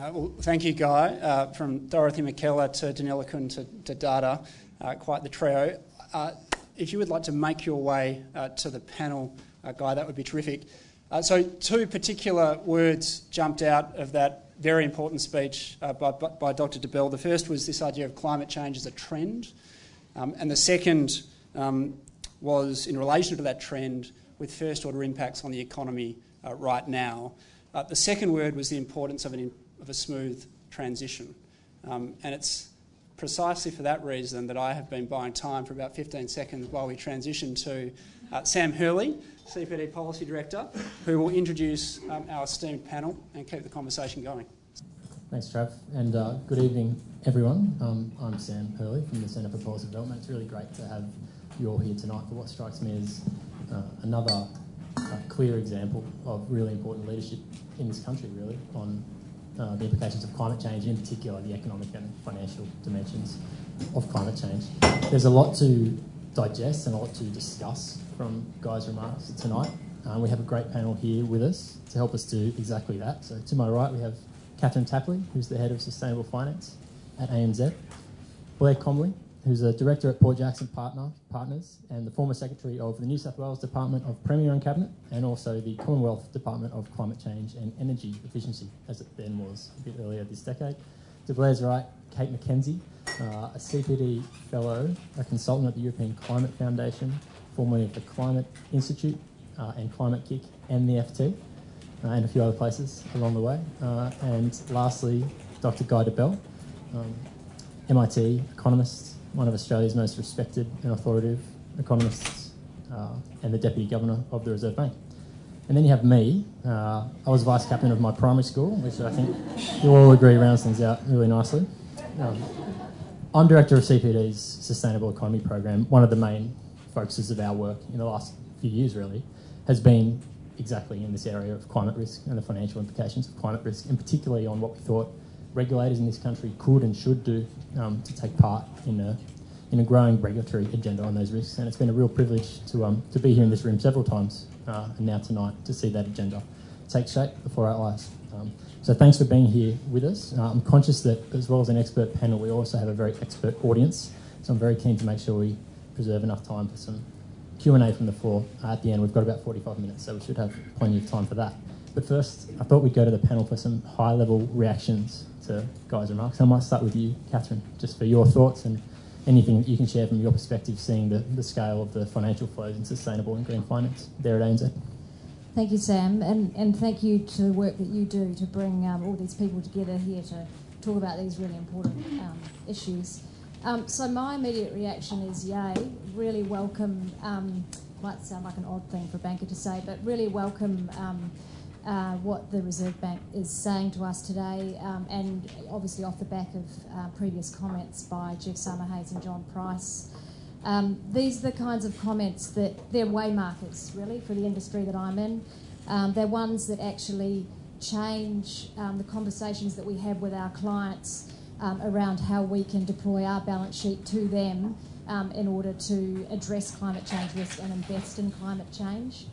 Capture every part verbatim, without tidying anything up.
Uh, well, thank you, Guy. Uh, from Dorothy McKellar to Danilakun to, to Data, uh, quite the trio. Uh, if you would like to make your way uh, to the panel, uh, Guy, that would be terrific. Uh, so two particular words jumped out of that very important speech uh, by, by Doctor DeBell. The first was this idea of climate change as a trend, um, and the second um, was in relation to that trend with first-order impacts on the economy uh, right now. Uh, the second word was the importance of, an, of a smooth transition, um, and it's precisely for that reason that I have been buying time for about fifteen seconds while we transition to uh, Sam Hurley, C P D Policy Director, who will introduce um, our esteemed panel and keep the conversation going. Thanks, Trav, and uh, good evening, everyone. Um, I'm Sam Hurley from the Centre for Policy Development. It's really great to have you all here tonight for what strikes me as uh, another uh, clear example of really important leadership in this country, really, on uh, the implications of climate change, in particular the economic and financial dimensions of climate change. There's a lot to digest and a lot to discuss from Guy's remarks tonight. Um, we have a great panel here with us to help us do exactly that. So to my right we have Catherine Tapley, who's the Head of Sustainable Finance at A N Z, Blair Comley, who's a Director at Port Jackson Partner, Partners and the former Secretary of the New South Wales Department of Premier and Cabinet, and also the Commonwealth Department of Climate Change and Energy Efficiency, as it then was a bit earlier this decade. To Blair's right, Kate McKenzie, uh, a C P D Fellow, a consultant at the European Climate Foundation, formerly of the Climate Institute uh, and Climate Kick and the F T, uh, and a few other places along the way. Uh, and lastly, Doctor Guy DeBell, um, M I T economist, one of Australia's most respected and authoritative economists, uh, and the Deputy Governor of the Reserve Bank. And then you have me. Uh, I was Vice Captain of my primary school, which I think you all agree rounds things out really nicely. Um, I'm Director of C P D's Sustainable Economy Program. One of the main focuses of our work in the last few years, really, has been exactly in this area of climate risk and the financial implications of climate risk, and particularly on what we thought regulators in this country could and should do um, to take part in a in a growing regulatory agenda on those risks. And it's been a real privilege to um, to be here in this room several times, uh, and now tonight to see that agenda take shape before our eyes. Um, so thanks for being here with us. Uh, I'm conscious that as well as an expert panel, we also have a very expert audience. So I'm very keen to make sure we preserve enough time for some Q and A from the floor uh, at the end. We've got about forty-five minutes, so we should have plenty of time for that. But first, I thought we'd go to the panel for some high-level reactions to Guy's remarks. I might start with you, Catherine, just for your thoughts and anything that you can share from your perspective, seeing the, the scale of the financial flows in sustainable and green finance there at A N Z. Thank you, Sam, and, and thank you to the work that you do to bring um, all these people together here to talk about these really important um, issues. Um, so my immediate reaction is yay, really welcome, um, might sound like an odd thing for a banker to say, but really welcome um, uh, what the Reserve Bank is saying to us today, um, and obviously off the back of uh, previous comments by Jeff Summerhayes and John Price. Um, these are the kinds of comments that, they're waymarkers, really, for the industry that I'm in. Um, they're ones that actually change um, the conversations that we have with our clients um, around how we can deploy our balance sheet to them um, in order to address climate change risk and invest in climate change.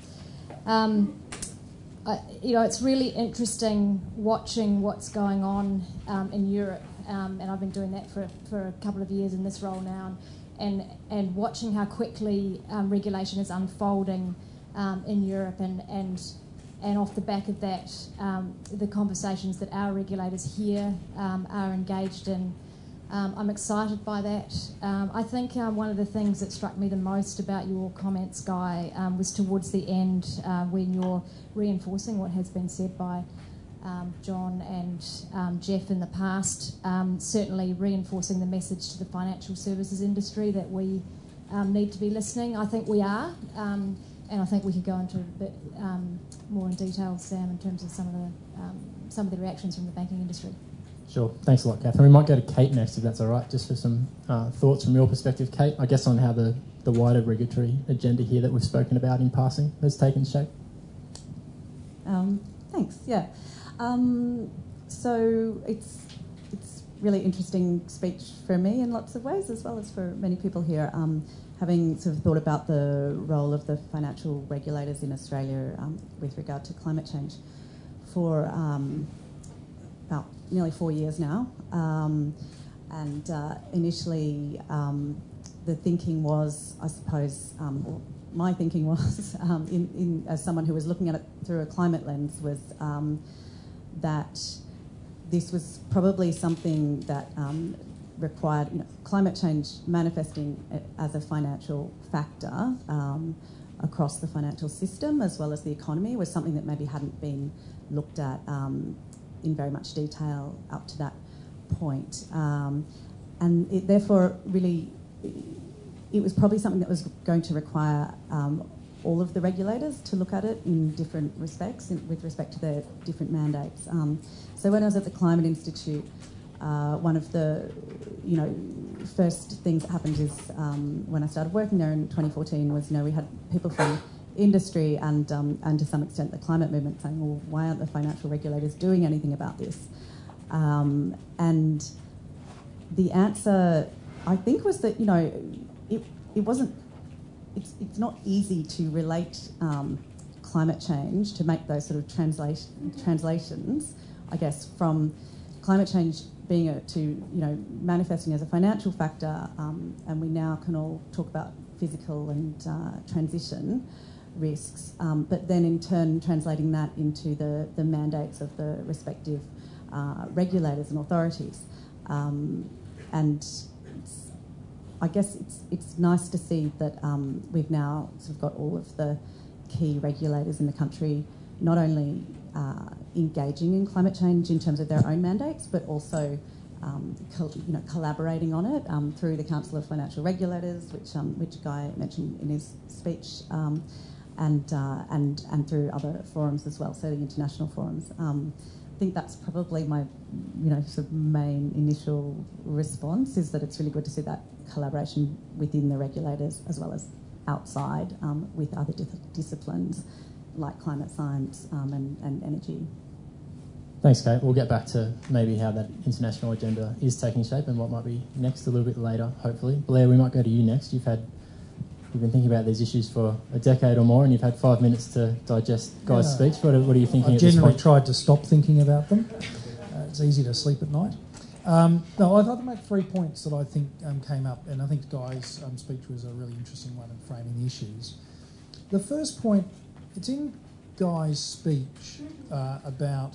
Um, I, you know, it's really interesting watching what's going on um, in Europe, um, and I've been doing that for, for a couple of years in this role now. And, and watching how quickly um, regulation is unfolding um, in Europe, and, and and off the back of that, um, the conversations that our regulators here um, are engaged in. Um, I'm excited by that. Um, I think um, one of the things that struck me the most about your comments, Guy, um, was towards the end uh, when you're reinforcing what has been said by Um, John and um, Jeff in the past, um, certainly reinforcing the message to the financial services industry that we um, need to be listening. I think we are, um, and I think we could go into a bit um, more in detail, Sam, in terms of some of the um, some of the reactions from the banking industry. Sure, thanks a lot, Catherine. We might go to Kate next, if that's all right, just for some uh, thoughts from your perspective, Kate, I guess on how the, the wider regulatory agenda here that we've spoken about in passing has taken shape. Um, thanks, yeah. Um, so it's it's really interesting speech for me in lots of ways, as well as for many people here. Um, having sort of thought about the role of the financial regulators in Australia um, with regard to climate change for um, about nearly four years now. Um, and uh, initially, um, the thinking was, I suppose, um, or my thinking was, um, in, in, as someone who was looking at it through a climate lens, was um, that this was probably something that um, required, you know, climate change manifesting as a financial factor um, across the financial system as well as the economy was something that maybe hadn't been looked at um, in very much detail up to that point. Um, and it therefore really, it was probably something that was going to require um, all of the regulators to look at it in different respects in, with respect to their different mandates. Um, so when I was at the Climate Institute, uh, one of the, you know, first things that happened is um, when I started working there in twenty fourteen was, you know, we had people from industry and um, and to some extent the climate movement saying, well, why aren't the financial regulators doing anything about this? Um, and the answer, I think, was that, you know, it it wasn't. It's it's not easy to relate um, climate change, to make those sort of translate, translations, I guess, from climate change being a, to, you know, manifesting as a financial factor, um, and we now can all talk about physical and uh, transition risks, um, but then in turn translating that into the, the mandates of the respective uh, regulators and authorities. Um, and it's, I guess it's it's nice to see that um, we've now sort of got all of the key regulators in the country not only uh, engaging in climate change in terms of their own mandates, but also um, co- you know, collaborating on it um, through the Council of Financial Regulators, which um, which Guy mentioned in his speech, um, and uh, and and through other forums as well, so the international forums. Um, I think that's probably my, you know, sort of main initial response, is that it's really good to see that collaboration within the regulators as well as outside um, with other di- disciplines like climate science um, and, and energy. Thanks, Kate. We'll get back to maybe how that international agenda is taking shape and what might be next a little bit later, hopefully. Blair, we might go to you next. You've had You've been thinking about these issues for a decade or more, and you've had five minutes to digest Guy's yeah. speech. What are, what are you thinking? I've at this generally point? tried to stop thinking about them. Uh, it's easy to sleep at night. Um, no, I'd like to make three points that I think um, came up, and I think Guy's um, speech was a really interesting one in framing the issues. The first point, it's in Guy's speech uh, about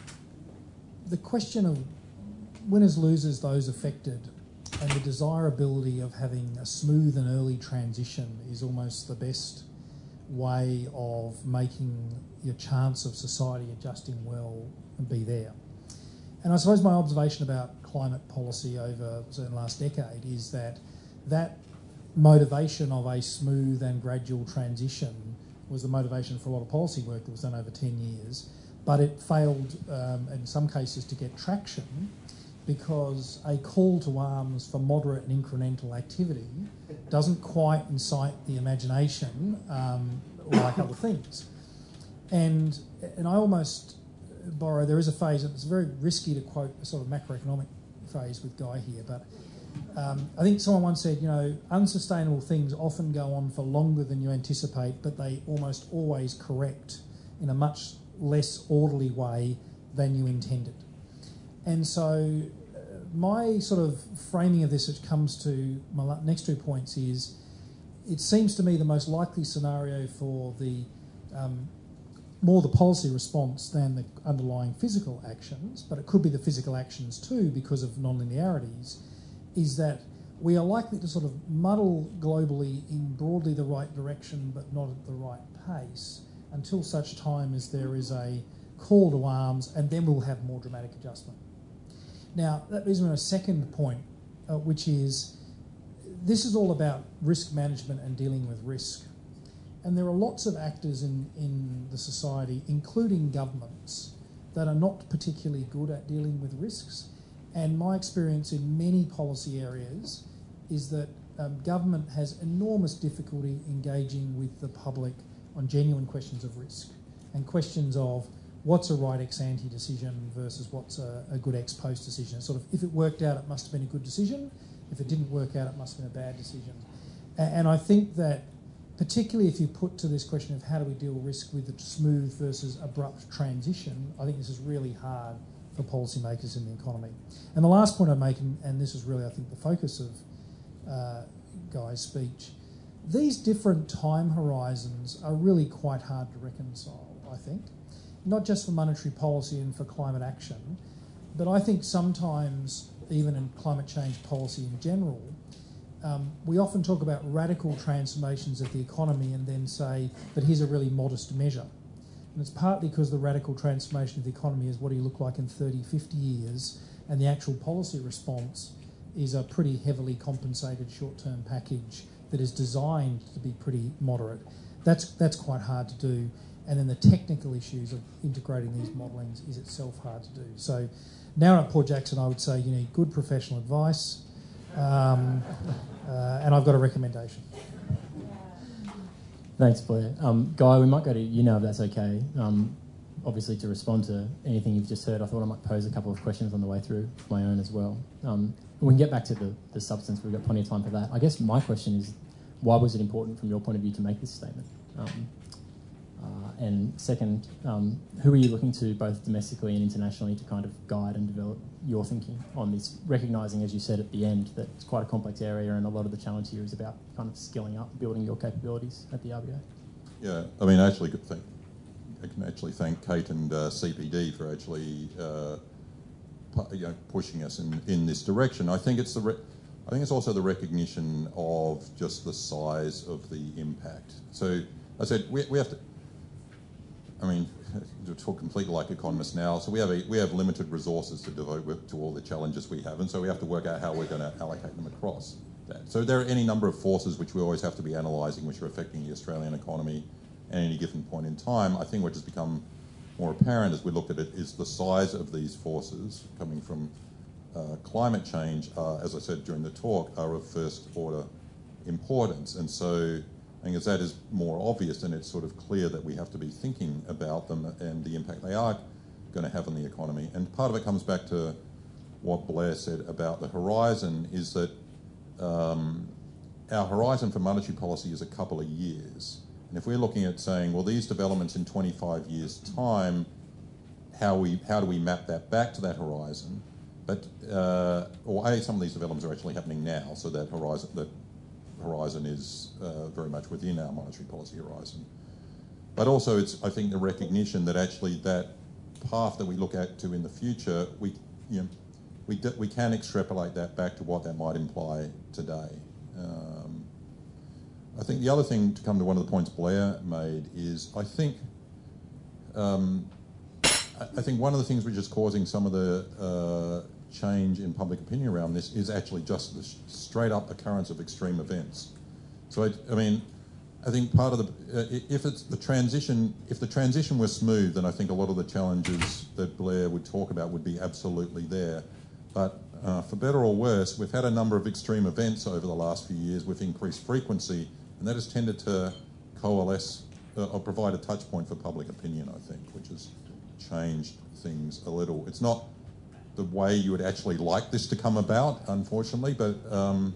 the question of winners, losers, those affected, and the desirability of having a smooth and early transition is almost the best way of making your chance of society adjusting well and be there. And I suppose my observation about climate policy over the last decade is that that motivation of a smooth and gradual transition was the motivation for a lot of policy work that was done over ten years, but it failed um, in some cases to get traction, because a call to arms for moderate and incremental activity doesn't quite incite the imagination um, like other things. And and I almost borrow, there is a phrase, and it's very risky to quote a sort of macroeconomic phrase with Guy here, but um, I think someone once said, you know, unsustainable things often go on for longer than you anticipate, but they almost always correct in a much less orderly way than you intended. And so uh, my sort of framing of this, which comes to my next two points, is it seems to me the most likely scenario for the um, more the policy response than the underlying physical actions, but it could be the physical actions too because of non-linearities, is that we are likely to sort of muddle globally in broadly the right direction but not at the right pace until such time as there is a call to arms, and then we'll have more dramatic adjustment. Now, that brings me to a second point, uh, which is this is all about risk management and dealing with risk. And there are lots of actors in, in the society, including governments, that are not particularly good at dealing with risks. And my experience in many policy areas is that um, government has enormous difficulty engaging with the public on genuine questions of risk and questions of what's a right ex ante decision versus what's a, a good ex post decision. It's sort of, if it worked out, it must have been a good decision. If it didn't work out, it must have been a bad decision. And, and I think that particularly if you put to this question of how do we deal with risk with a smooth versus abrupt transition, I think this is really hard for policymakers in the economy. And the last point I make, and, and this is really, I think, the focus of uh, Guy's speech, these different time horizons are really quite hard to reconcile, I think, not just for monetary policy and for climate action, but I think sometimes even in climate change policy in general, um, we often talk about radical transformations of the economy and then say, but here's a really modest measure. And it's partly because the radical transformation of the economy is what do you look like in thirty, fifty years, and the actual policy response is a pretty heavily compensated short-term package that is designed to be pretty moderate. That's, that's quite hard to do. And then the technical issues of integrating these modellings is itself hard to do. So now at Port Jackson, I would say you need good professional advice, um, uh, and I've got a recommendation. Thanks, Blair. Um, Guy, we might go to you now if that's okay. Um, obviously, to respond to anything you've just heard, I thought I might pose a couple of questions on the way through, my own as well. Um, we can get back to the, the substance, we've got plenty of time for that. I guess my question is, why was it important from your point of view to make this statement? Um, uh, and second, um, who are you looking to both domestically and internationally to kind of guide and develop your thinking on this, recognising, as you said at the end, that it's quite a complex area and a lot of the challenge here is about kind of skilling up, building your capabilities at the R B A? Yeah, I mean, actually, good thing. I can actually thank Kate and uh, C P D for actually uh, pu- you know, pushing us in, in this direction. I think it's the re- I think it's also the recognition of just the size of the impact. So I said we, we have to. I mean, to talk completely like economists now. So we have a, we have limited resources to devote with, to all the challenges we have, and so we have to work out how we're going to allocate them across that. So there are any number of forces which we always have to be analysing, which are affecting the Australian economy at any given point in time. I think what has become more apparent as we look at it is the size of these forces coming from uh, climate change, uh, as I said during the talk, are of first order importance. And so I think as that is more obvious, and it's sort of clear that we have to be thinking about them and the impact they are going to have on the economy. And part of it comes back to what Blair said about the horizon, is that um, our horizon for monetary policy is a couple of years. And if we're looking at saying, well, these developments in twenty-five years' time, how we how do we map that back to that horizon? But uh, or A, some of these developments are actually happening now, so that horizon that horizon is uh, very much within our monetary policy horizon. But also, it's I think the recognition that actually that path that we look at to in the future, we you know we d- we can extrapolate that back to what that might imply today. Um, I think the other thing, to come to one of the points Blair made, is I think um, I think one of the things which is causing some of the uh, change in public opinion around this is actually just the straight up occurrence of extreme events. So I, I mean, I think part of the uh, if it's the transition, if the transition were smooth, then I think a lot of the challenges that Blair would talk about would be absolutely there. But uh, for better or worse, we've had a number of extreme events over the last few years with increased frequency, and that has tended to coalesce uh, or provide a touch point for public opinion, I think, which has changed things a little. It's not the way you would actually like this to come about, unfortunately, but um,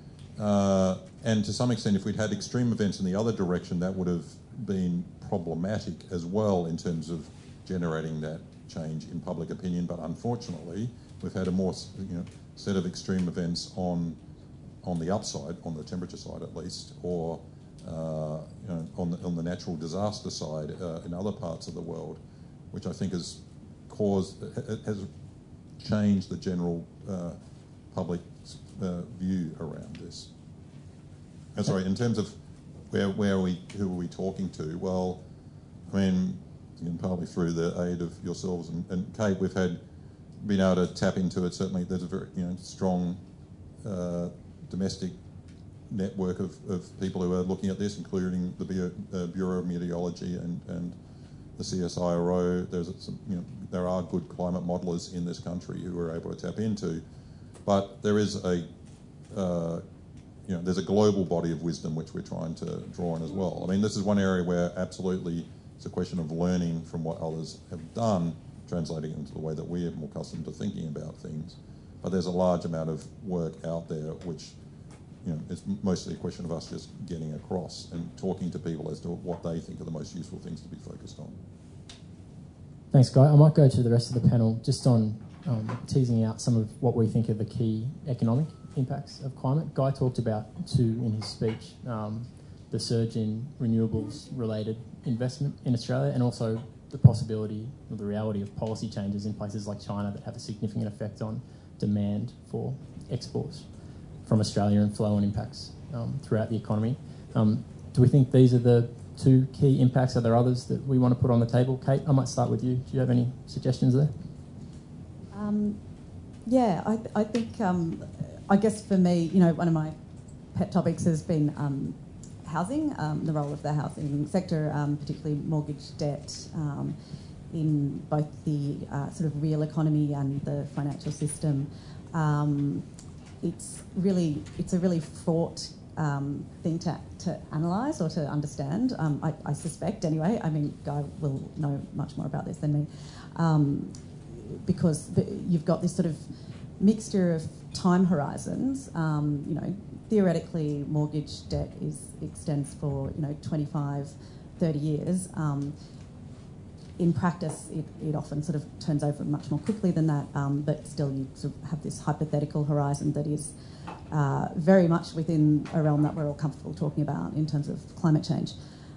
uh, and to some extent, if we'd had extreme events in the other direction, that would have been problematic as well in terms of generating that change in public opinion. But unfortunately, we've had a more you know, set of extreme events on on the upside, on the temperature side at least, or uh, you know, on, the, on the natural disaster side uh, in other parts of the world, which I think has caused, has changed the general uh, public uh, view around this. And sorry, in terms of where where are we, who are we talking to? Well, I mean, again, partly through the aid of yourselves and, and Kate, we've had been able to tap into it. Certainly, there's a very you know strong uh, domestic network of, of people who are looking at this, including the Bureau, uh, Bureau of Meteorology and, and the C S I R O. There's some, you know, there are good climate modellers in this country who we're able to tap into, but there is a uh, you know there's a global body of wisdom which we're trying to draw on as well. I mean, this is one area where absolutely it's a question of learning from what others have done, translating into the way that we are more accustomed to thinking about things. But there's a large amount of work out there which, you know, it's mostly a question of us just getting across and talking to people as to what they think are the most useful things to be focused on. Thanks, Guy. I might go to the rest of the panel just on um, teasing out some of what we think are the key economic impacts of climate. Guy talked about two in his speech, um, the surge in renewables-related investment in Australia, and also the possibility or the reality of policy changes in places like China that have a significant effect on demand for exports from Australia and flow-on impacts um, throughout the economy. Um, do we think these are the two key impacts? Are there others that we want to put on the table? Kate, I might start with you. Do you have any suggestions there? Um, yeah, I, I think, um, I guess for me, you know, one of my pet topics has been um, housing, um, the role of the housing sector, um, particularly mortgage debt, um, in both the uh, sort of real economy and the financial system. Um, it's really, it's a really fraught um, thing to, to analyse or to understand. Um, I, I suspect, anyway. I mean, Guy will know much more about this than me, um, because the, you've got this sort of mixture of time horizons. Um, you know, theoretically, mortgage debt is extends for you know twenty-five, thirty years. Um, in practice, it, it often sort of turns over much more quickly than that, um, but still you sort of have this hypothetical horizon that is uh, very much within a realm that we're all comfortable talking about in terms of climate change.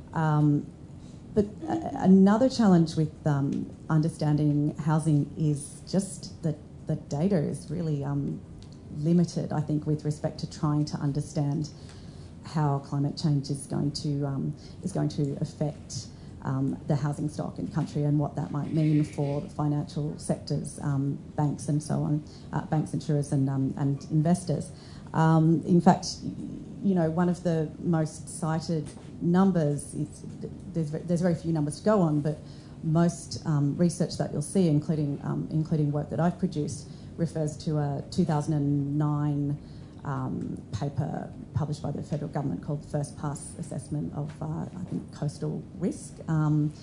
Um, but uh, another challenge with um, understanding housing is just that the data is really um, limited, I think, with respect to trying to understand how climate change is going to um, is going to affect Um, the housing stock in the country and what that might mean for the financial sectors, um, banks and so on, uh, banks, insurers and, um, and investors. Um, in fact, you know, one of the most cited numbers, it's, there's, there's very few numbers to go on, but most um, research that you'll see, including, um, including work that I've produced, refers to a two thousand nine Um, paper published by the federal government called First Pass Assessment of, uh, I think, Coastal Risk. Um,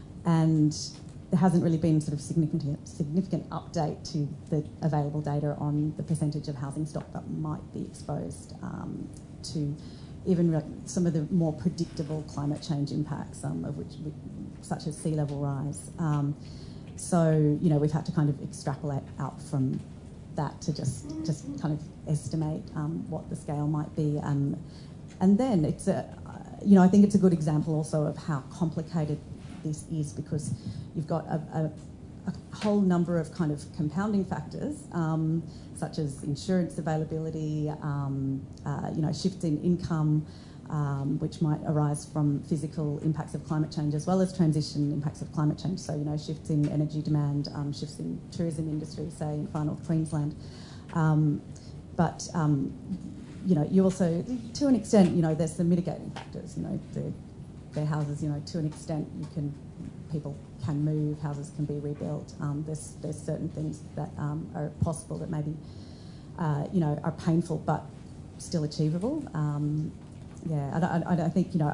and there hasn't really been sort of significant, significant update to the available data on the percentage of housing stock that might be exposed um, to even re- some of the more predictable climate change impacts, um, of which, we, such as sea level rise. Um, so, you know, we've had to kind of extrapolate out from that to just just kind of estimate um, what the scale might be, um, and then it's a you know I think it's a good example also of how complicated this is, because you've got a, a, a whole number of kind of compounding factors, um, such as insurance availability, um, uh, you know shifts in income, um, which might arise from physical impacts of climate change as well as transition impacts of climate change. So, you know, shifts in energy demand, um, shifts in tourism industry, say in far north Queensland. Um, but, um, you know, you also, to an extent, you know, there's the mitigating factors. You know, the, their houses, you know, to an extent, you can, people can move, houses can be rebuilt. Um, there's, there's certain things that um, are possible that maybe, uh, you know, are painful but still achievable. Um, Yeah, I, I, I think you know,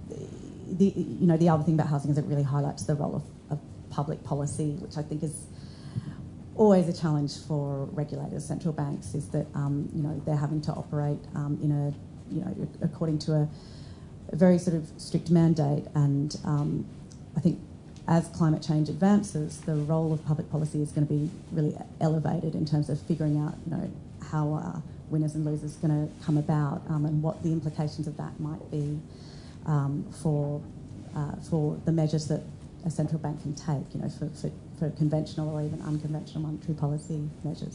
the you know the other thing about housing is it really highlights the role of, of public policy, which I think is always a challenge for regulators, central banks, is that um, you know they're having to operate um, in a you know according to a, a very sort of strict mandate, and um, I think as climate change advances, the role of public policy is going to be really elevated in terms of figuring out you know how. Uh, winners and losers going to come about, um, and what the implications of that might be um, for uh, for the measures that a central bank can take, you know, for, for, for conventional or even unconventional monetary policy measures.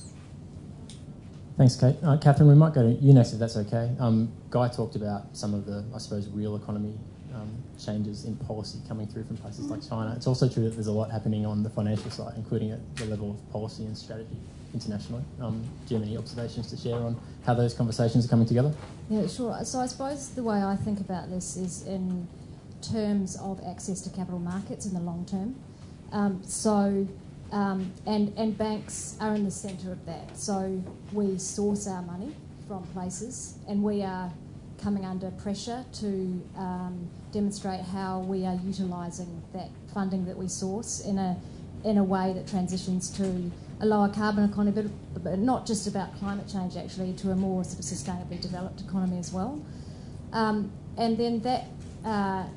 Thanks, Kate. Uh, Catherine, we might go to you next if that's okay. Um, Guy talked about some of the, I suppose, real economy um, changes in policy coming through from places like China. It's also true that there's a lot happening on the financial side, including at the level of policy and strategy internationally. Um, do you have any observations to share on how those conversations are coming together? Yeah, sure. So I suppose the way I think about this is in terms of access to capital markets in the long term. Um, so, um, and, and banks are in the centre of that. So we source our money from places, and we are coming under pressure to um, demonstrate how we are utilising that funding that we source in a in a way that transitions to a lower carbon economy, but, but not just about climate change, actually, to a more sort of sustainably developed economy as well. Um, and then that uh,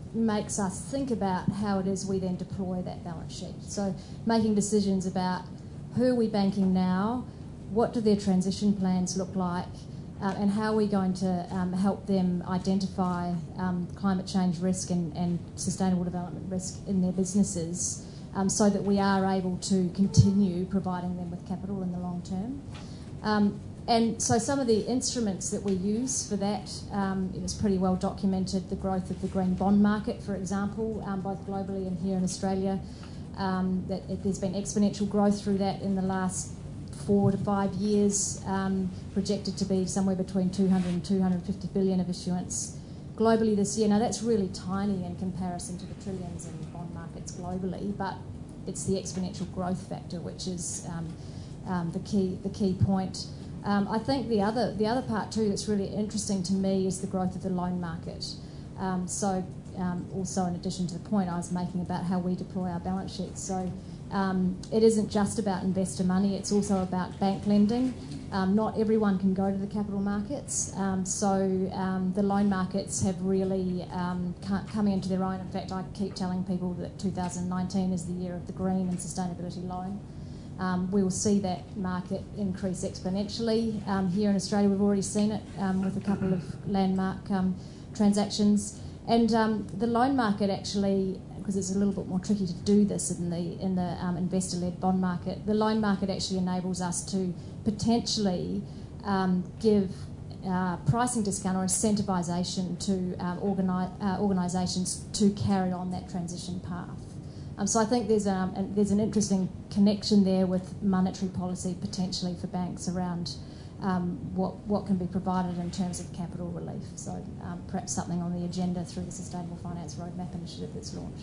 makes us think about how it is we then deploy that balance sheet. So making decisions about who are we banking now, what do their transition plans look like, uh, and how are we going to um, help them identify um, climate change risk and, and sustainable development risk in their businesses, um, so that we are able to continue providing them with capital in the long term. Um, And so some of the instruments that we use for that, um, it was pretty well documented, the growth of the green bond market, for example, um, both globally and here in Australia. Um, that it, there's been exponential growth through that in the last four to five years, um, projected to be somewhere between two hundred and two hundred fifty billion of issuance globally this year. Now that's really tiny in comparison to the trillions in bond markets globally, but it's the exponential growth factor which is um, um, the key the key point. Um, I think the other the other part too that's really interesting to me is the growth of the loan market. Um, so um, also in addition to the point I was making about how we deploy our balance sheets. So um, it isn't just about investor money, it's also about bank lending. Um, not everyone can go to the capital markets, um, so um, the loan markets have really um, come into their own. In fact, I keep telling people that two thousand nineteen is the year of the green and sustainability loan. Um, we will see that market increase exponentially. Um, here in Australia, we've already seen it um, with a couple of landmark um, transactions. And um, the loan market actually, because it's a little bit more tricky to do this in the in the um, investor-led bond market, the loan market actually enables us to potentially um, give uh, pricing discount or incentivisation to um, organi- uh, organisations to carry on that transition path. Um, so I think there's, um, an, there's an interesting connection there with monetary policy potentially for banks around um, what what can be provided in terms of capital relief. So um, perhaps something on the agenda through the Sustainable Finance Roadmap initiative that's launched.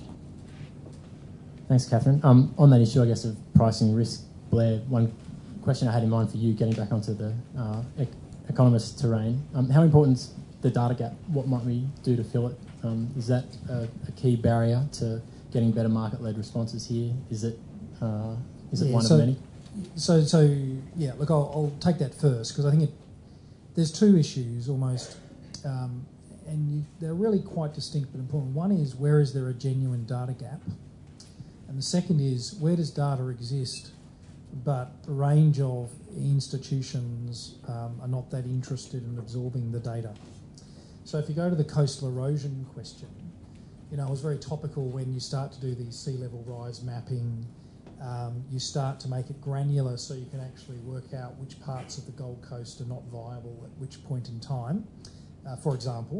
Thanks, Catherine. Um, on that issue, I guess, of pricing risk, Blair, one question I had in mind for you, getting back onto the uh, ec- economist terrain. Um, how important is the data gap? What might we do to fill it? Um, is that a, a key barrier to getting better market-led responses here? Is it uh, is it yeah, one so, of many? So, so yeah, look, I'll, I'll take that first because I think it, there's two issues almost, um, and you, they're really quite distinct but important. One is where is there a genuine data gap? And the second is where does data exist but a range of institutions um, are not that interested in absorbing the data. So if you go to the coastal erosion question, you know, it was very topical when you start to do these sea level rise mapping. Um, you start to make it granular so you can actually work out which parts of the Gold Coast are not viable at which point in time. Uh, for example,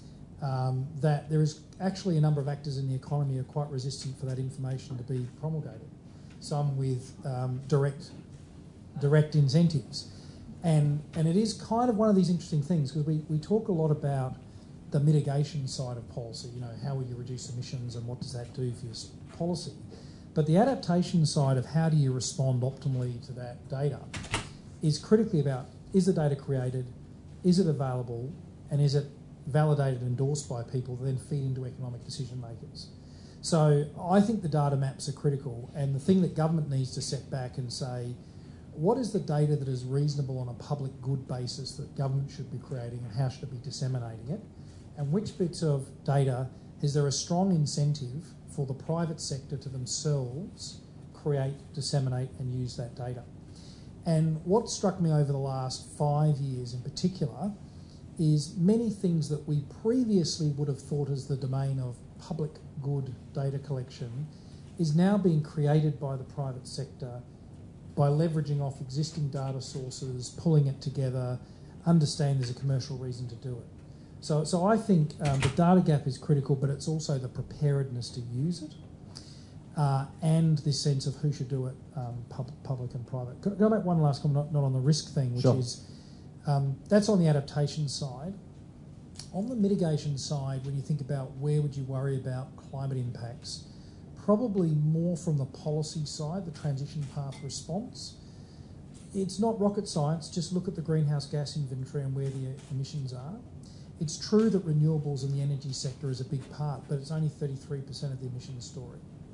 um, that there is actually a number of actors in the economy who are quite resistant for that information to be promulgated. Some with um, direct direct incentives. And and it is kind of one of these interesting things because we, we talk a lot about the mitigation side of policy, you know, how will you reduce emissions and what does that do for your policy? But the adaptation side of how do you respond optimally to that data is critically about, is the data created, is it available, and is it validated and endorsed by people that then feed into economic decision makers? So I think the data maps are critical, and the thing that government needs to set back and say, what is the data that is reasonable on a public good basis that government should be creating and how should it be disseminating it? And which bits of data is there a strong incentive for the private sector to themselves create, disseminate and use that data? And what struck me over the last five years in particular is many things that we previously would have thought as the domain of public good data collection is now being created by the private sector by leveraging off existing data sources, pulling it together, understand there's a commercial reason to do it. So, so I think um, the data gap is critical, but it's also the preparedness to use it uh, and this sense of who should do it, um, pub, public and private. Can I make one last comment, not, not on the risk thing, which sure. is um, that's on the adaptation side. On the mitigation side, when you think about where would you worry about climate impacts, probably more from the policy side, the transition path response. It's not rocket science, just look at the greenhouse gas inventory and where the emissions are. It's true that renewables in the energy sector is a big part, but it's only thirty-three percent of the emissions story.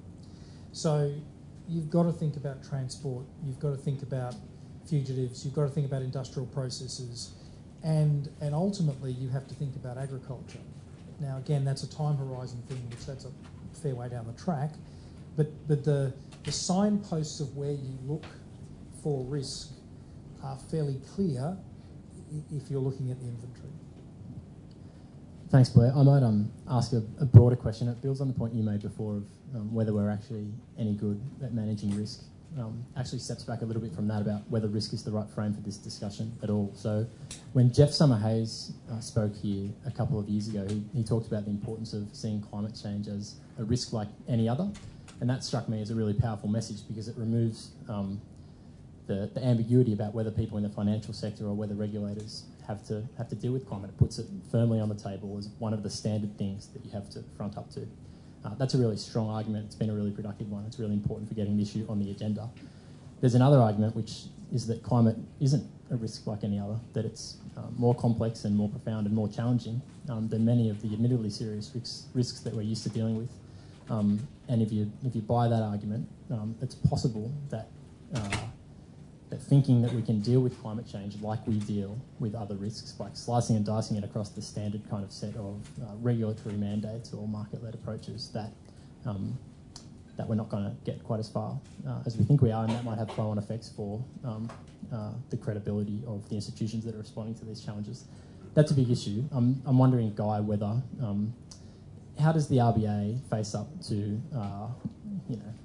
So you've got to think about transport, you've got to think about fugitives, you've got to think about industrial processes, and, and ultimately you have to think about agriculture. Now, again, that's a time horizon thing, which that's a fair way down the track. But but the the signposts of where you look for risk are fairly clear if you're looking at the inventory. Thanks, Blair. I might um, ask a, a broader question. It builds on the point you made before of um, whether we're actually any good at managing risk. Um, actually steps back a little bit from that about whether risk is the right frame for this discussion at all. So when Jeff Summerhayes uh, spoke here a couple of years ago, he, he talked about the importance of seeing climate change as a risk like any other. And that struck me as a really powerful message because it removes um, the, the ambiguity about whether people in the financial sector or whether regulators have to have to deal with climate. It puts it firmly on the table as one of the standard things that you have to front up to. Uh, that's a really strong argument. It's been a really productive one. It's really important for getting the issue on the agenda. There's another argument, which is that climate isn't a risk like any other, that it's uh, more complex and more profound and more challenging um, than many of the admittedly serious risks, risks that we're used to dealing with. Um, and if you if you buy that argument, um, it's possible that uh, that thinking that we can deal with climate change like we deal with other risks, by slicing and dicing it across the standard kind of set of uh, regulatory mandates or market-led approaches, that um, that we're not going to get quite as far uh, as we think we are, and that might have flow-on effects for um, uh, the credibility of the institutions that are responding to these challenges. That's a big issue. I'm, I'm wondering, Guy, whether um, how does the R B A face up to uh, you know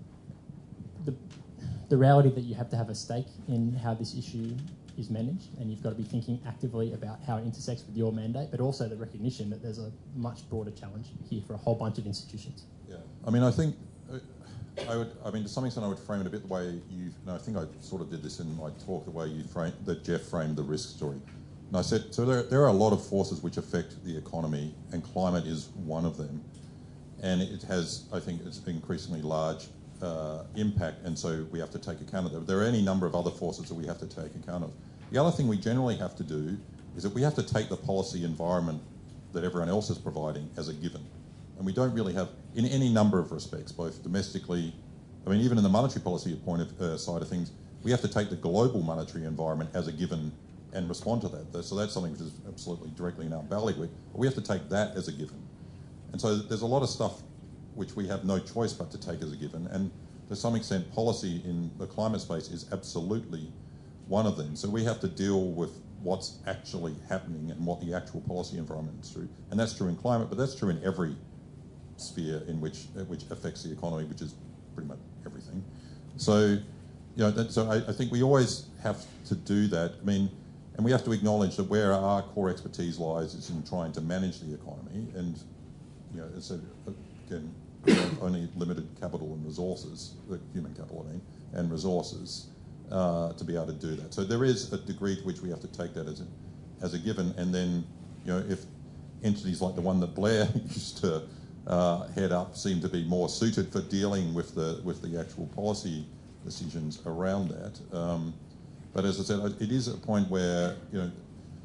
the the reality that you have to have a stake in how this issue is managed, and you've got to be thinking actively about how it intersects with your mandate, but also the recognition that there's a much broader challenge here for a whole bunch of institutions. Yeah, I mean, I think uh, I would. I mean, to some extent, I would frame it a bit the way you. And I think I sort of did this in my talk, the way you frame that Jeff framed the risk story. And I said, so there, there are a lot of forces which affect the economy, and climate is one of them, and it has, I think, it's increasingly large. Uh, impact, and so we have to take account of that. There are any number of other forces that we have to take account of. The other thing we generally have to do is that we have to take the policy environment that everyone else is providing as a given. And we don't really have, in any number of respects, both domestically, I mean, even in the monetary policy point of, uh, side of things, we have to take the global monetary environment as a given and respond to that. So that's something which is absolutely directly in our bailiwick, but we have to take that as a given. And so there's a lot of stuff which we have no choice but to take as a given, and to some extent policy in the climate space is absolutely one of them. So we have to deal with what's actually happening and what the actual policy environment is through, and that's true in climate, but that's true in every sphere in which which affects the economy, which is pretty much everything. So, you know, that, so I, I think we always have to do that. I mean, and we have to acknowledge that where our core expertise lies is in trying to manage the economy, and you know, it's a, again. only limited capital and resources, human capital I mean, and resources uh, to be able to do that. So there is a degree to which we have to take that as a, as a given, and then, you know, if entities like the one that Blair used to uh, head up seem to be more suited for dealing with the with the actual policy decisions around that. Um, but as I said, it is a point where, you know,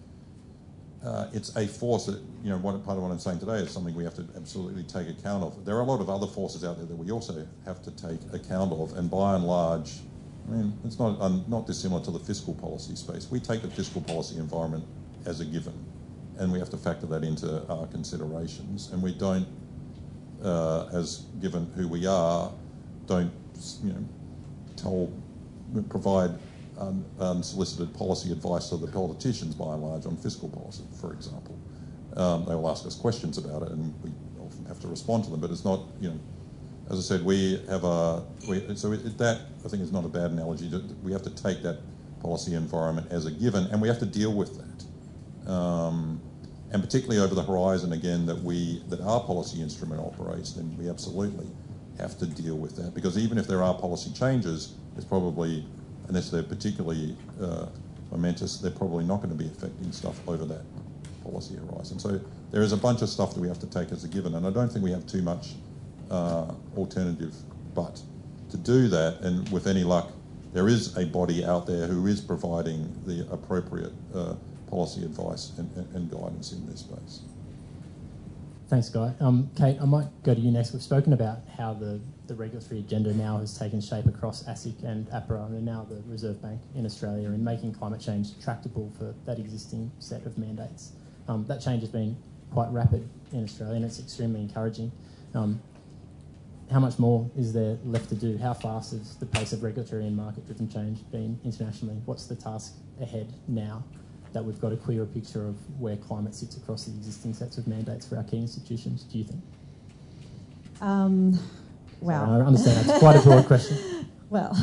Uh, it's a force that, you know, what, part of what I'm saying today is something we have to absolutely take account of. There are a lot of other forces out there that we also have to take account of, and by and large, I mean, it's not um, not dissimilar to the fiscal policy space. We take the fiscal policy environment as a given, and we have to factor that into our considerations, and we don't, uh, as given who we are, don't, you know, tell, provide Un, unsolicited policy advice to the politicians, by and large, on fiscal policy, for example. Um, they will ask us questions about it, and we often have to respond to them. But it's not, you know, as I said, we have a we, so it, that I think is not a bad analogy. We have to take that policy environment as a given, and we have to deal with that. Um, and particularly over the horizon, again, that we that our policy instrument operates, then we absolutely have to deal with that, because even if there are policy changes, it's probably, unless they're particularly uh, momentous, they're probably not going to be affecting stuff over that policy horizon. So there is a bunch of stuff that we have to take as a given, and I don't think we have too much uh, alternative but to do that. And with any luck, there is a body out there who is providing the appropriate uh, policy advice and, and, and guidance in this space. Thanks, Guy. Um, Kate, I might go to you next. We've spoken about how the, the regulatory agenda now has taken shape across ASIC and APRA and now the Reserve Bank in Australia in making climate change tractable for that existing set of mandates. Um, that change has been quite rapid in Australia, and it's extremely encouraging. Um, how much more is there left to do? How fast has the pace of regulatory and market-driven change been internationally? What's the task ahead now that we've got a clearer picture of where climate sits across the existing sets of mandates for our key institutions, do you think? Um, wow. So I understand that's quite a broad question. Well,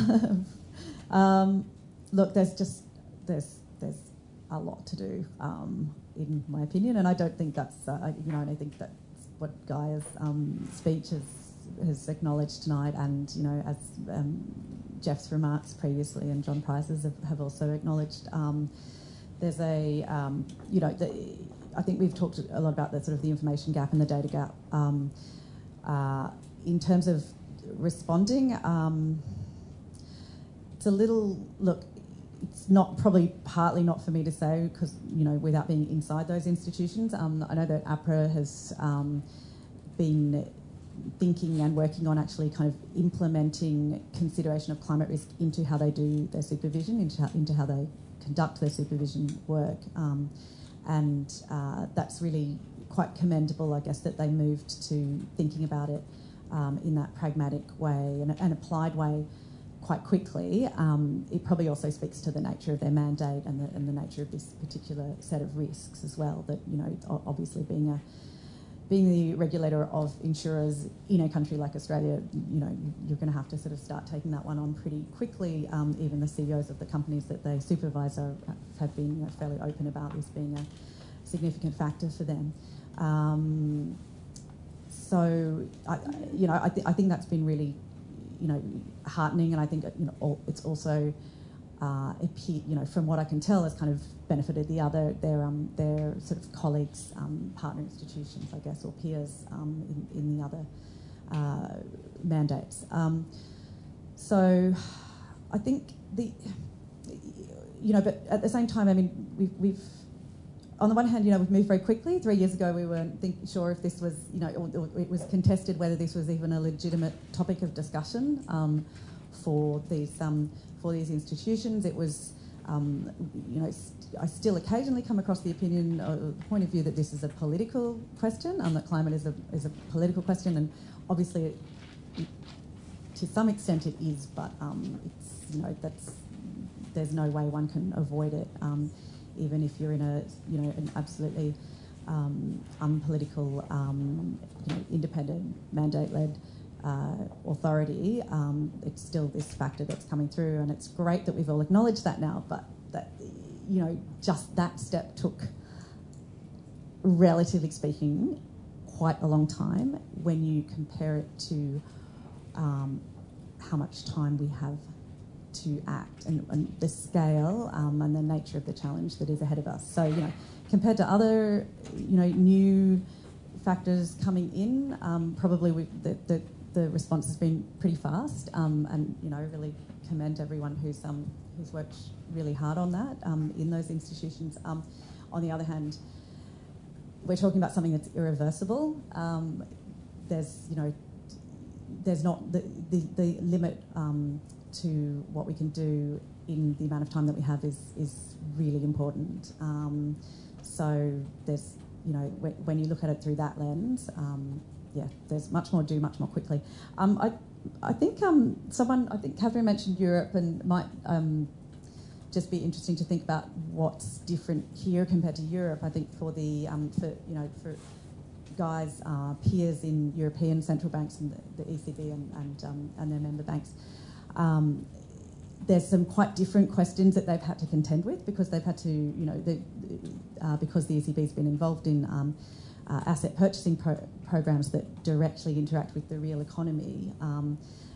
um, look, there's just, there's there's a lot to do, um, in my opinion, and I don't think that's, uh, you know, and I think that's what Guy's um, speech has, has acknowledged tonight, and, you know, as um, Jeff's remarks previously and John Price's have, have also acknowledged, um, there's a, um, you know, the, I think we've talked a lot about the sort of the information gap and the data gap. Um, uh, in terms of responding, um, it's a little, look, it's not probably partly not for me to say because, you know, without being inside those institutions. Um, I know that APRA has um, been thinking and working on actually kind of implementing consideration of climate risk into how they do their supervision, into how, into how they conduct their supervision work. Um, and uh, that's really quite commendable, I guess, that they moved to thinking about it um, in that pragmatic way and an applied way quite quickly. Um, it probably also speaks to the nature of their mandate and the, and the nature of this particular set of risks as well, that, you know, obviously being a being the regulator of insurers in a country like Australia, you know, you're going to have to sort of start taking that one on pretty quickly. Um, even the C E Os of the companies that they supervise are, have been, you know, fairly open about this being a significant factor for them. Um, so, I, you know, I, th- I think that's been really, you know, heartening, and I think, you know, all, it's also, uh, you know, from what I can tell, has kind of benefited the other their um, their sort of colleagues, um, partner institutions, I guess, or peers um, in, in the other uh, mandates. Um, so, I think the, you know, but at the same time, I mean, we've, we've on the one hand, you know, we've moved very quickly. Three years ago, we weren't think, sure if this was, you know, or, or it was contested whether this was even a legitimate topic of discussion um, for these um, for these institutions. It was, um, you know, st- I still occasionally come across the opinion, or the point of view that this is a political question, and um, that climate is a is a political question, and obviously, it, it, to some extent, it is. But um, it's, you know, that's there's no way one can avoid it. Um, even if you're in a, you know, an absolutely um, unpolitical, um, you know, independent, mandate-led uh, authority, um, it's still this factor that's coming through, and it's great that we've all acknowledged that now, but that, you know, just that step took, relatively speaking, quite a long time when you compare it to um, how much time we have to act, and, and the scale um, and the nature of the challenge that is ahead of us. So, you know, compared to other, you know, new factors coming in, um, probably we, the, the the response has been pretty fast, um, and, you know, really commend everyone who's um, who's worked really hard on that um, in those institutions. Um, on the other hand, we're talking about something that's irreversible. Um, there's, you know, there's not the the, the limit. Um, to what we can do in the amount of time that we have is is really important. Um, so there's, you know, when, when you look at it through that lens, um, yeah, there's much more to do, much more quickly. Um, I I think um, someone, I think Catherine mentioned Europe, and might um, just be interesting to think about what's different here compared to Europe. I think for the um, for you know for Guy's uh, peers in European central banks and the, the E C B and and, um, and their member banks. Um, there's some quite different questions that they've had to contend with because they've had to, you know, they, uh, because the E C B's been involved in um, uh, asset purchasing pro- programs that directly interact with the real economy. Um,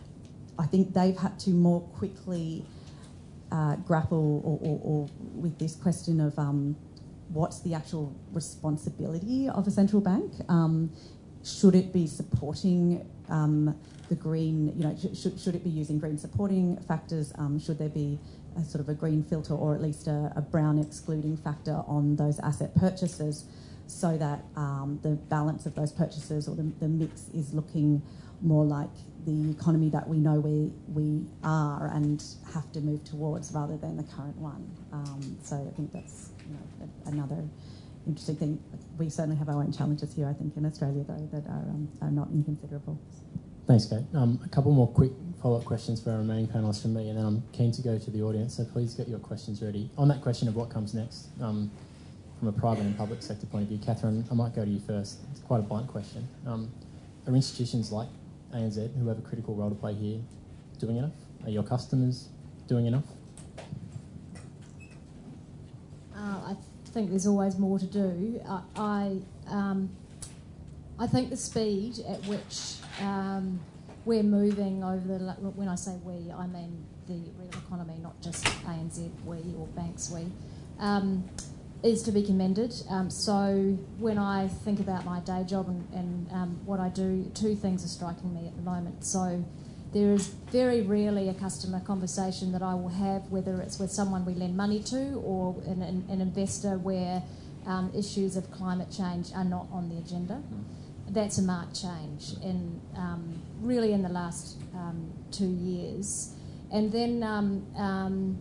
I think they've had to more quickly uh, grapple or, or, or with this question of um, what's the actual responsibility of a central bank? Um, should it be supporting um, the green, you know, sh- should, should it be using green supporting factors? Um, should there be a sort of a green filter or at least a, a brown excluding factor on those asset purchases so that um, the balance of those purchases or the, the mix is looking more like the economy that we know we we are and have to move towards rather than the current one. Um, so I think that's, you know, a, another interesting thing. We certainly have our own challenges here, I think, in Australia, though, that are, um, are not inconsiderable. Thanks, Kate. Um, a couple more quick follow-up questions for our remaining panellists from me, and then I'm keen to go to the audience, so please get your questions ready. On that question of what comes next, um, from a private and public sector point of view, Catherine, I might go to you first. It's quite a blunt question. Um, are institutions like A N Z, who have a critical role to play here, doing enough? Are your customers doing enough? Uh, I think there's always more to do. I, I, um, I think the speed at which um, we're moving over the... When I say we, I mean the real economy, not just A N Z we or banks we, um, is to be commended. Um, so when I think about my day job and, and um, what I do, two things are striking me at the moment. So there is very rarely a customer conversation that I will have, whether it's with someone we lend money to or an, an, an investor, where um, issues of climate change are not on the agenda. That's a marked change in um, really in the last um, two years. And then um, um,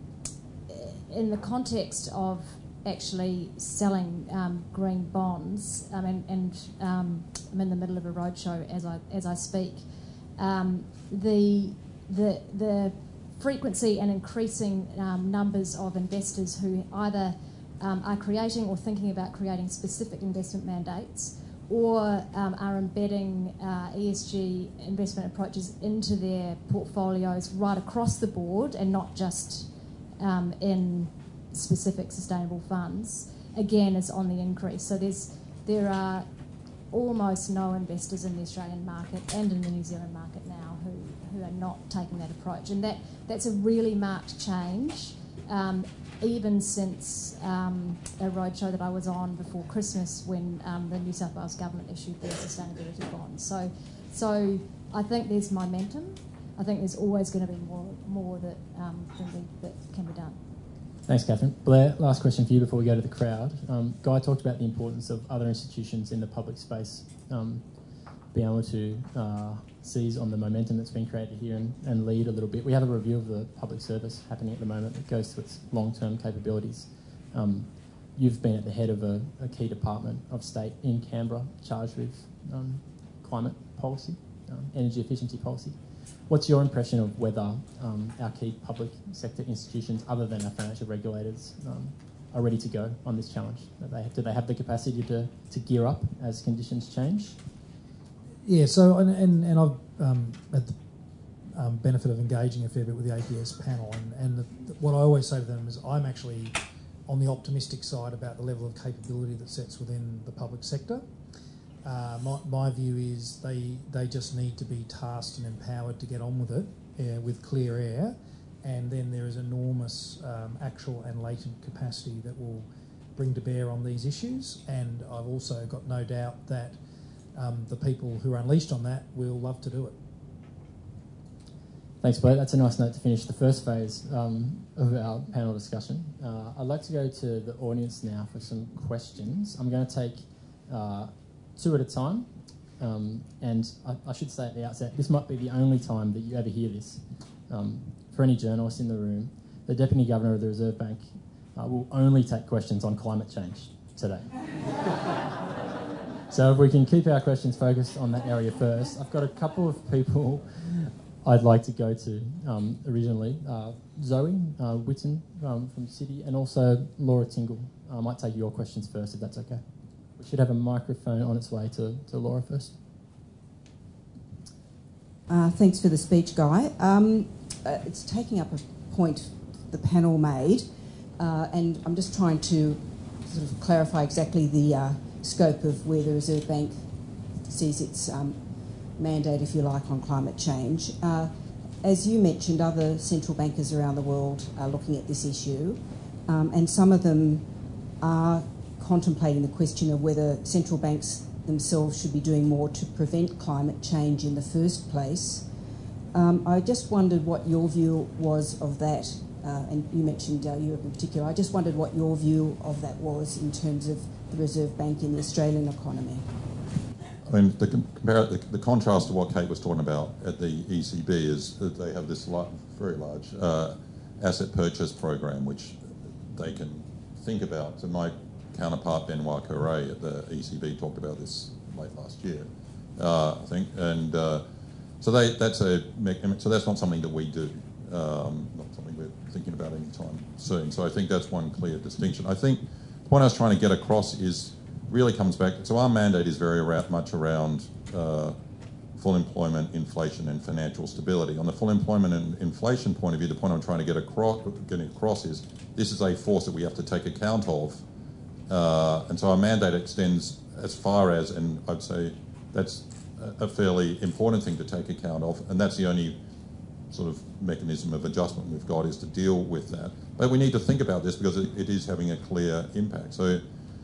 in the context of actually selling um, green bonds, I mean, and um, I'm in the middle of a roadshow as I as I speak. Um, the the the frequency and increasing um, numbers of investors who either um, are creating or thinking about creating specific investment mandates, or um, are embedding uh, E S G investment approaches into their portfolios right across the board, and not just um, in specific sustainable funds, again, is on the increase. So there's there are almost no investors in the Australian market and in the New Zealand market now who, who are not taking that approach, and that that's a really marked change. Um, even since um, a roadshow that I was on before Christmas, when um, the New South Wales government issued their sustainability bonds. So, so I think there's momentum. I think there's always going to be more more that um, can be, that can be done. Thanks, Catherine. Blair, last question for you before we go to the crowd. Um, Guy talked about the importance of other institutions in the public space um, being able to uh, seize on the momentum that's been created here and, and lead a little bit. We have a review of the public service happening at the moment that goes to its long-term capabilities. Um, you've been at the head of a, a key department of state in Canberra charged with um, climate policy, um, energy efficiency policy. What's your impression of whether um, our key public sector institutions, other than our financial regulators, um, are ready to go on this challenge? Do they, do they have the capacity to, to gear up as conditions change? Yeah, so, and, and, and I've um, had the um, benefit of engaging a fair bit with the A P S panel, and, and the, the, what I always say to them is I'm actually on the optimistic side about the level of capability that sits within the public sector. Uh, my, my view is they they just need to be tasked and empowered to get on with it uh, with clear air, and then there is enormous um, actual and latent capacity that will bring to bear on these issues. And I've also got no doubt that um, the people who are unleashed on that will love to do it. Thanks, Blair. That's a nice note to finish the first phase um, of our panel discussion. Uh, I'd like to go to the audience now for some questions. I'm going to take uh, two at a time, um, and I, I should say at the outset, this might be the only time that you ever hear this. Um, for any journalists in the room, the Deputy Governor of the Reserve Bank uh, will only take questions on climate change today. So if we can keep our questions focused on that area first. I've got a couple of people I'd like to go to um, originally. Uh, Zoe uh, Whitten um, from City, and also Laura Tingle. I might take your questions first, if that's okay. We should have a microphone on its way to, to Laura first. Uh, thanks for the speech, Guy. Um, uh, it's taking up a point the panel made, uh, and I'm just trying to sort of clarify exactly the uh, scope of where the Reserve Bank sees its um, mandate, if you like, on climate change. Uh, as you mentioned, other central bankers around the world are looking at this issue, um, and some of them are contemplating the question of whether central banks themselves should be doing more to prevent climate change in the first place. Um, I just wondered what your view was of that, uh, and you mentioned uh, Europe in particular. I just wondered what your view of that was in terms of the Reserve Bank in the Australian economy. I mean, the, compare, the, the contrast to what Kate was talking about at the E C B is that they have this large, very large uh, asset purchase program which they can think about. So my counterpart Benoit Cœuré at the E C B talked about this late last year, uh, I think, and uh, so they, that's a so that's not something that we do, um, not something we're thinking about anytime soon. So I think that's one clear distinction. I think the point I was trying to get across is really comes back. So our mandate is very around, much around uh, full employment, inflation, and financial stability. On the full employment and inflation point of view, the point I'm trying to get across, getting across is this is a force that we have to take account of, uh, and so our mandate extends as far as, and I'd say that's a fairly important thing to take account of, and that's the only sort of mechanism of adjustment we've got is to deal with that. But we need to think about this because it, it is having a clear impact. So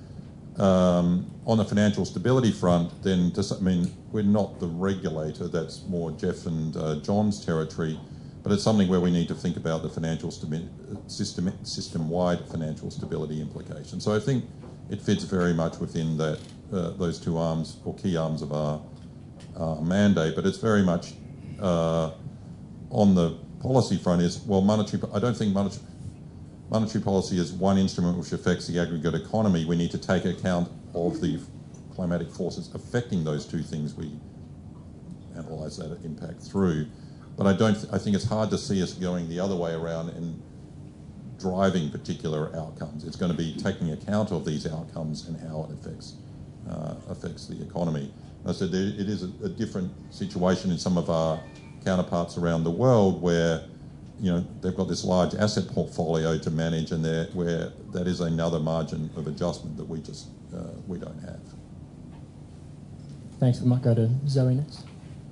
um, on the financial stability front, then to, I mean, we're not the regulator, that's more Jeff and uh, John's territory, but it's something where we need to think about the financial sti- system, system-wide financial stability implications. So I think it fits very much within that uh, those two arms or key arms of our uh, mandate, but it's very much uh, on the policy front is, well, monetary, I don't think monetary, monetary policy is one instrument which affects the aggregate economy. We need to take account of the climatic forces affecting those two things. We analyse that impact through. But I don't. I think it's hard to see us going the other way around and driving particular outcomes. It's going to be taking account of these outcomes and how it affects uh, affects the economy. I said there, it is a, a different situation in some of our counterparts around the world where, you know, they've got this large asset portfolio to manage, and there where that is another margin of adjustment that we just uh, we don't have. Thanks. We might go to Zoe next.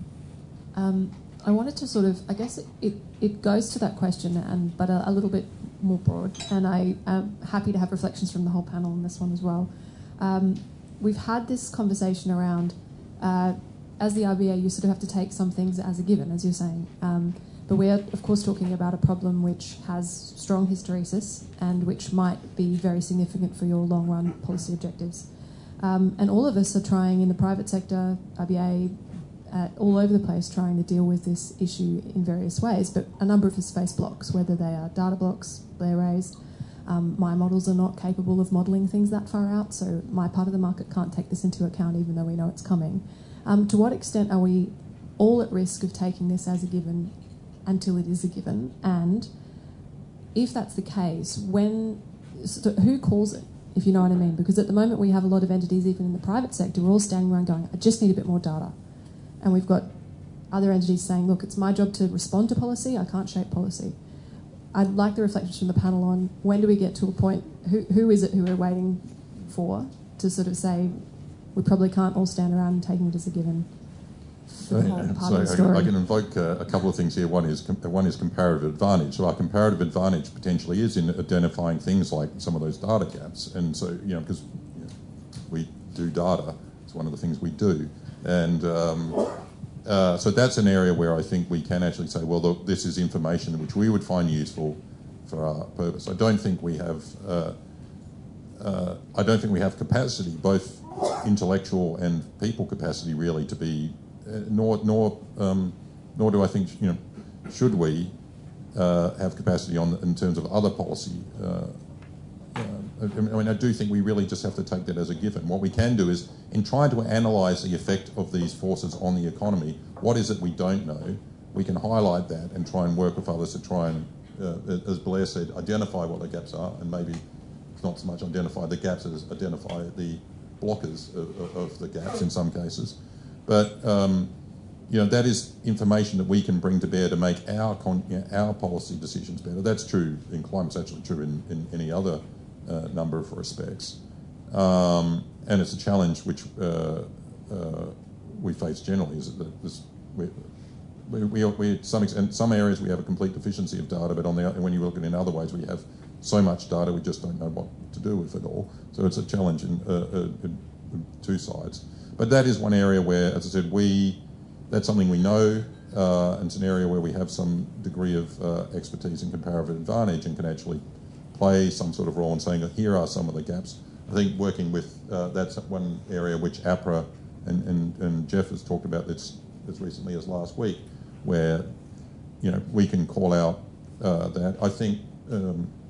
Um, I wanted to sort of, I guess it, it, it goes to that question, and but a, a little bit more broad, and I am happy to have reflections from the whole panel on this one as well. Um, we've had this conversation around, uh, as the R B A, you sort of have to take some things as a given, as you're saying. Um, but we're, of course, talking about a problem which has strong hysteresis and which might be very significant for your long-run policy objectives. Um, and all of us are trying in the private sector, R B A, Uh, all over the place trying to deal with this issue in various ways, but a number of us face blocks, whether they are data blocks, Blair raised. Um, my models are not capable of modelling things that far out, so my part of the market can't take this into account even though we know it's coming. Um, to what extent are we all at risk of taking this as a given until it is a given? And if that's the case, when, so who calls it, if you know what I mean? Because at the moment we have a lot of entities, even in the private sector, we're all standing around going, I just need a bit more data. And we've got other entities saying, look, it's my job to respond to policy, I can't shape policy. I'd like the reflections from the panel on when do we get to a point, who, who is it who we're waiting for to sort of say, we probably can't all stand around and taking it as a given for the whole part so of the story. I can invoke uh, a couple of things here. One is one is comparative advantage. So our comparative advantage potentially is in identifying things like some of those data gaps. And so, you know, because you know, we do data, it's one of the things we do. And um, uh, so that's an area where I think we can actually say, well, look, this is information which we would find useful for our purpose. I don't think we have, uh, uh, I don't think we have capacity, both intellectual and people capacity, really, to be, uh, nor nor um, nor do I think, you know, should we uh, have capacity on in terms of other policy. Uh, Uh, I mean, I do think we really just have to take that as a given. What we can do is, in trying to analyse the effect of these forces on the economy, what is it we don't know? We can highlight that and try and work with others to try and, uh, as Blair said, identify what the gaps are, and maybe it's not so much identify the gaps as identify the blockers of, of the gaps in some cases. But um, you know, that is information that we can bring to bear to make our con- you know, our policy decisions better. That's true in climate. It's actually true in, in any other Uh, number of respects, um, and it's a challenge which uh, uh, we face generally. Is that this, we, we, we, we some ex- in some areas we have a complete deficiency of data, but on the when you look at it in other ways, we have so much data we just don't know what to do with it all. So it's a challenge in, uh, uh, in, in two sides. But that is one area where, as I said, we that's something we know, uh, and it's an area where we have some degree of uh, expertise and comparative advantage, and can actually play some sort of role in saying that here are some of the gaps. I think working with, uh, that's one area which APRA and, and, and Jeff has talked about this as recently as last week, where, you know, we can call out uh, that. I think um,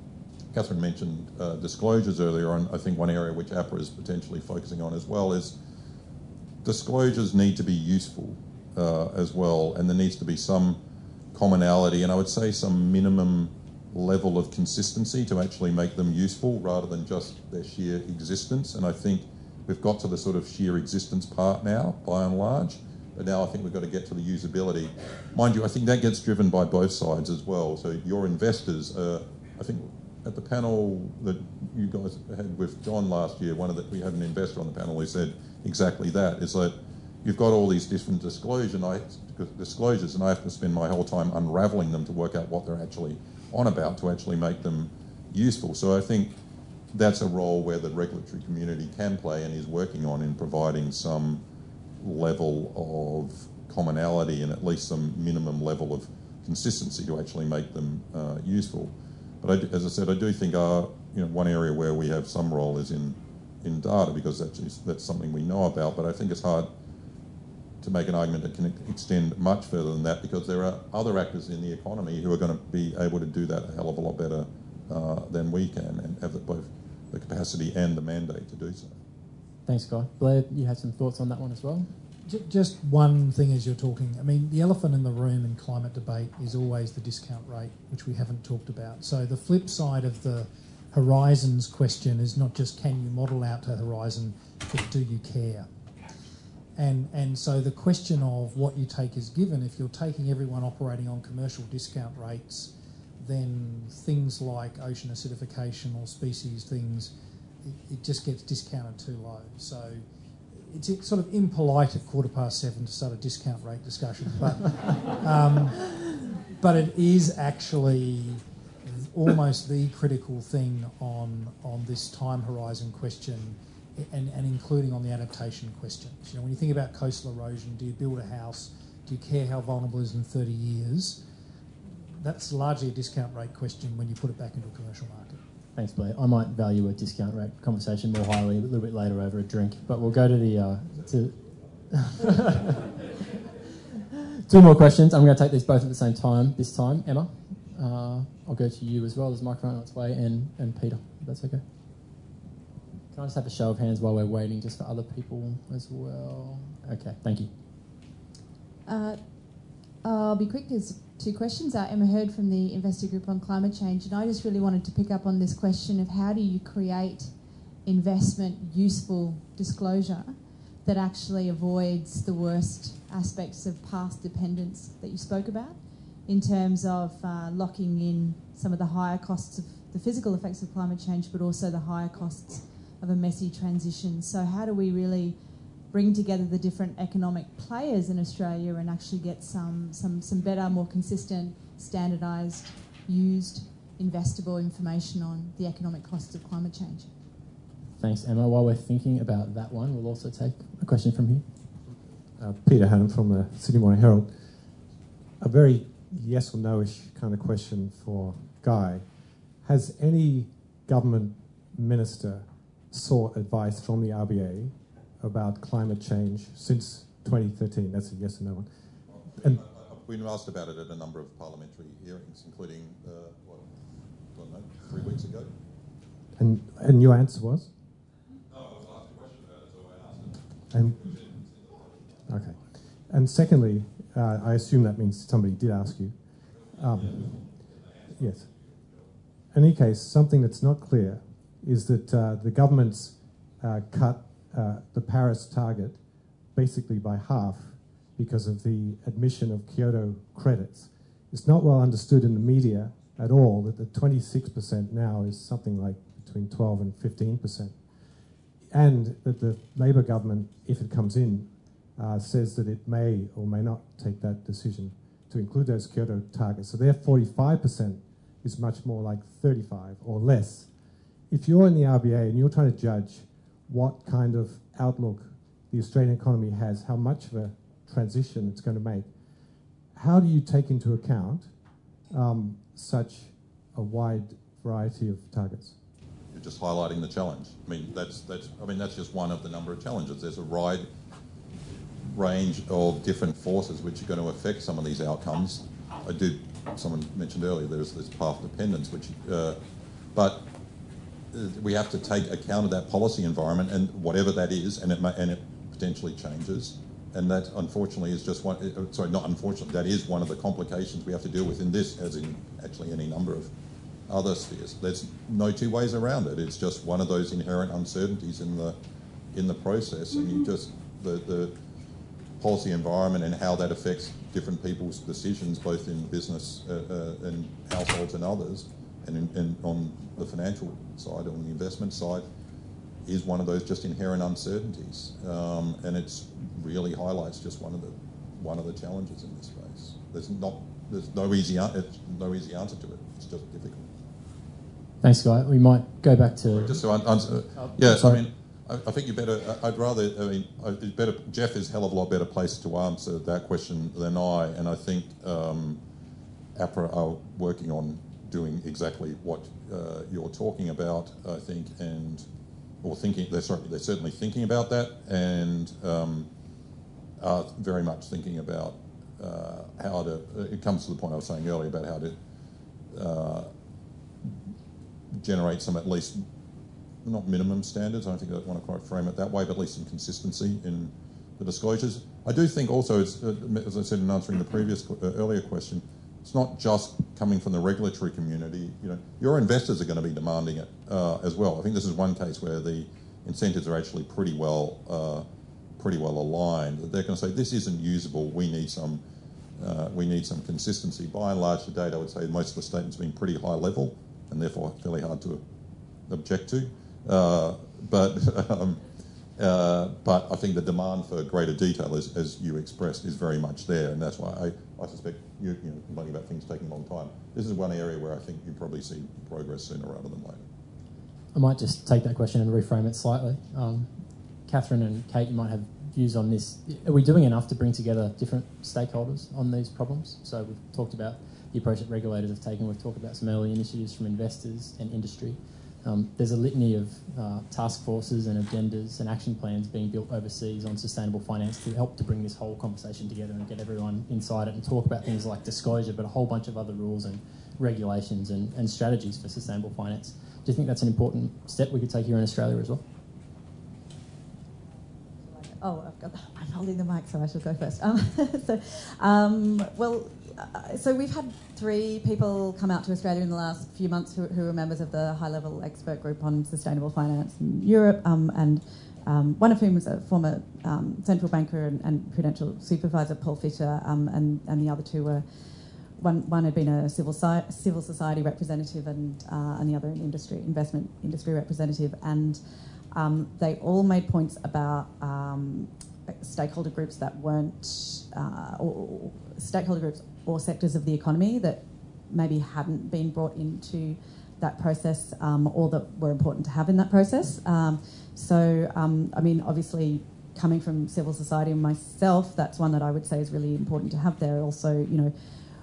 Catherine mentioned uh, disclosures earlier, and I think one area which APRA is potentially focusing on as well is disclosures need to be useful uh, as well, and there needs to be some commonality, and I would say some minimum level of consistency to actually make them useful rather than just their sheer existence. And I think we've got to the sort of sheer existence part now, by and large, but now I think we've got to get to the usability. Mind you, I think that gets driven by both sides as well. So your investors, uh, I think at the panel that you guys had with John last year, one of the, we had an investor on the panel who said exactly that, is that you've got all these different disclosure, and I, disclosures and I have to spend my whole time unravelling them to work out what they're actually on about to actually make them useful. So I think that's a role where the regulatory community can play and is working on in providing some level of commonality and at least some minimum level of consistency to actually make them uh, useful. But I, as I said, I do think our, you know, one area where we have some role is in, in data, because that's, that's something we know about, but I think it's hard to make an argument that can extend much further than that, because there are other actors in the economy who are going to be able to do that a hell of a lot better uh, than we can, and have the, both the capacity and the mandate to do so. Thanks, Guy. Blair, you had some thoughts on that one as well? Just one thing as you're talking. I mean, the elephant in the room in climate debate is always the discount rate, which we haven't talked about. So the flip side of the horizons question is not just can you model out to horizon, but do you care? And and so the question of what you take as given, if you're taking everyone operating on commercial discount rates, then things like ocean acidification or species things, it, it just gets discounted too low. So it's, it's sort of impolite at quarter past seven to start a discount rate discussion, but um, but it is actually almost the critical thing on on this time horizon question. And, and including on the adaptation questions. You know, when you think about coastal erosion, do you build a house? Do you care how vulnerable it is in thirty years? That's largely a discount rate question when you put it back into a commercial market. Thanks, Blair. I might value a discount rate conversation more highly a little bit later over a drink, but we'll go to the... Uh, to Two more questions. I'm going to take these both at the same time this time. Emma, uh, I'll go to you as well. There's a microphone on its way, and, and Peter, if that's okay. Can I just have a show of hands while we're waiting, just for other people as well? Okay, thank you. Uh, I'll be quick. There's two questions. Uh, Emma Heard from the Investor Group on Climate Change, and I just really wanted to pick up on this question of how do you create investment useful disclosure that actually avoids the worst aspects of past dependence that you spoke about, in terms of uh, locking in some of the higher costs of the physical effects of climate change, but also the higher costs of a messy transition. So how do we really bring together the different economic players in Australia and actually get some some, some better, more consistent, standardised, used, investable information on the economic costs of climate change? Thanks, Emma. While we're thinking about that one, we'll also take a question from here. Uh, Peter Hannam from the Sydney Morning Herald. A very yes or no-ish kind of question for Guy. Has any government minister sought advice from the R B A about climate change since twenty thirteen? That's a yes or no one. And we've been asked about it at a number of parliamentary hearings, including, uh, what, I don't know, three weeks ago. And and your answer was? No, I was asked a question about it, so I asked it. And, okay. And secondly, uh, I assume that means somebody did ask you. Um, yes. In any case, something that's not clear is that uh, the government's uh, cut uh, the Paris target basically by half because of the admission of Kyoto credits. It's not well understood in the media at all that the twenty-six percent now is something like between twelve and fifteen percent. And that the Labor government, if it comes in, uh, says that it may or may not take that decision to include those Kyoto targets. So their forty-five percent is much more like thirty-five or less. If you're in the R B A and you're trying to judge what kind of outlook the Australian economy has, how much of a transition it's going to make, how do you take into account um, such a wide variety of targets? You're just highlighting the challenge. I mean, that's that's. I mean, that's just one of the number of challenges. There's a wide range of different forces which are going to affect some of these outcomes. I did. Someone mentioned earlier there's this path dependence, which uh, but we have to take account of that policy environment and whatever that is, and it may, and it potentially changes. And that, unfortunately, is just one. Sorry, not unfortunately. That is one of the complications we have to deal with in this, as in actually any number of other spheres. There's no two ways around it. It's just one of those inherent uncertainties in the in the process, and you just the the policy environment and how that affects different people's decisions, both in business uh, uh, and households and others, and, in, and on the financial side, on the investment side, is one of those just inherent uncertainties, um, and it's really highlights just one of the one of the challenges in this space. There's not there's no easy it's no easy answer to it. It's just difficult. Thanks, Guy. We might go back to just to answer. Uh, yeah, I mean, I, I think you better. I'd rather. I mean, it's better. Jeff is a hell of a lot better placed to answer that question than I, and I think um, APRA are working on doing exactly what uh, you're talking about. I think and. Or thinking, they're, sorry, they're certainly thinking about that, and um, are very much thinking about uh, how to. It comes to the point I was saying earlier about how to uh, generate some at least not minimum standards. I don't think I want to quite frame it that way, but at least some consistency in the disclosures. I do think also, as, as I said in answering the previous uh, earlier question, it's not just coming from the regulatory community. You know, your investors are going to be demanding it uh, as well. I think this is one case where the incentives are actually pretty well, uh, pretty well aligned. They're going to say this isn't usable. We need some, uh, we need some consistency. By and large, to date, I would say most of the statements have been pretty high level and therefore fairly hard to object to. Uh, but um, uh, but I think the demand for greater detail, as, as you expressed, is very much there, and that's why I, I suspect you, you know, complaining about things taking a long time. This is one area where I think you probably see progress sooner rather than later. I might just take that question and reframe it slightly. Um, Catherine and Kate, you might have views on this. Are we doing enough to bring together different stakeholders on these problems? So we've talked about the approach that regulators have taken. We've talked about some early initiatives from investors and industry. Um, there's a litany of uh, task forces and agendas and action plans being built overseas on sustainable finance to help to bring this whole conversation together and get everyone inside it and talk about things like disclosure, but a whole bunch of other rules and regulations and, and strategies for sustainable finance. Do you think that's an important step we could take here in Australia as well? Oh, I've got, I'm holding the mic, so I shall go first. Um, so, um, well, uh, so we've had three people come out to Australia in the last few months who, who are members of the high-level expert group on sustainable finance in Europe, um, and um, one of whom was a former um, central banker and, and prudential supervisor, Paul Fisher, um, and, and the other two were, one, one had been a civil, si- civil society representative and, uh, and the other an industry, investment industry representative, and um, they all made points about um, stakeholder groups that weren't, uh, or, or stakeholder groups or sectors of the economy that maybe hadn't been brought into that process um, or that were important to have in that process. Um, so, um, I mean, obviously, coming from civil society and myself, that's one that I would say is really important to have there. Also, you know,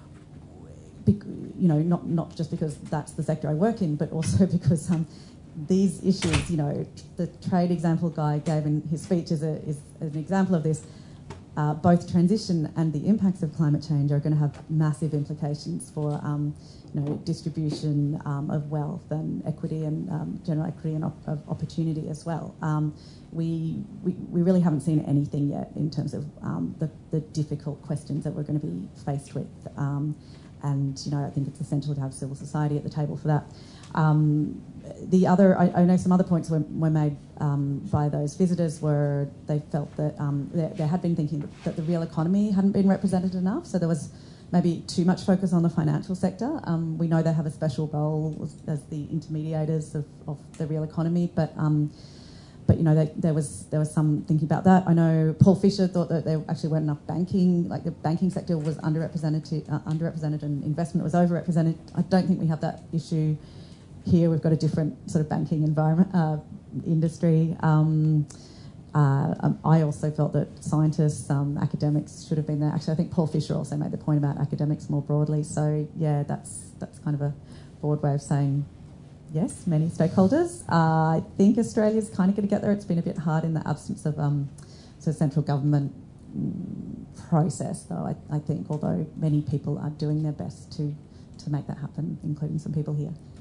bec- you know, not not just because that's the sector I work in, but also because um, these issues, you know, the trade example Guy gave in his speech is, a, is an example of this. Uh, both transition and the impacts of climate change are going to have massive implications for, um, you know, distribution um, of wealth and equity and um, general equity and op- of opportunity as well. Um, we, we we really haven't seen anything yet in terms of um, the, the difficult questions that we're going to be faced with, um, and you know, I think it's essential to have civil society at the table for that. Um, the other, I, I know some other points were, were made um, by those visitors were they felt that um, they, they had been thinking that, that the real economy hadn't been represented enough, so there was maybe too much focus on the financial sector. Um, we know they have a special role as, as the intermediators of, of the real economy, but um, but you know they, there was there was some thinking about that. I know Paul Fisher thought that there actually weren't enough banking, like the banking sector was underrepresented, uh, underrepresented, and investment was overrepresented. I don't think we have that issue here. We've got a different sort of banking environment, uh, industry. Um, uh, um, I also felt that scientists, um, academics should have been there. Actually, I think Paul Fisher also made the point about academics more broadly. So yeah, that's that's kind of a broad way of saying yes, many stakeholders. Uh, I think Australia's kind of going to get there. It's been a bit hard in the absence of um, sort of central government mm, process, though. I, I think, although many people are doing their best to to make that happen, including some people here.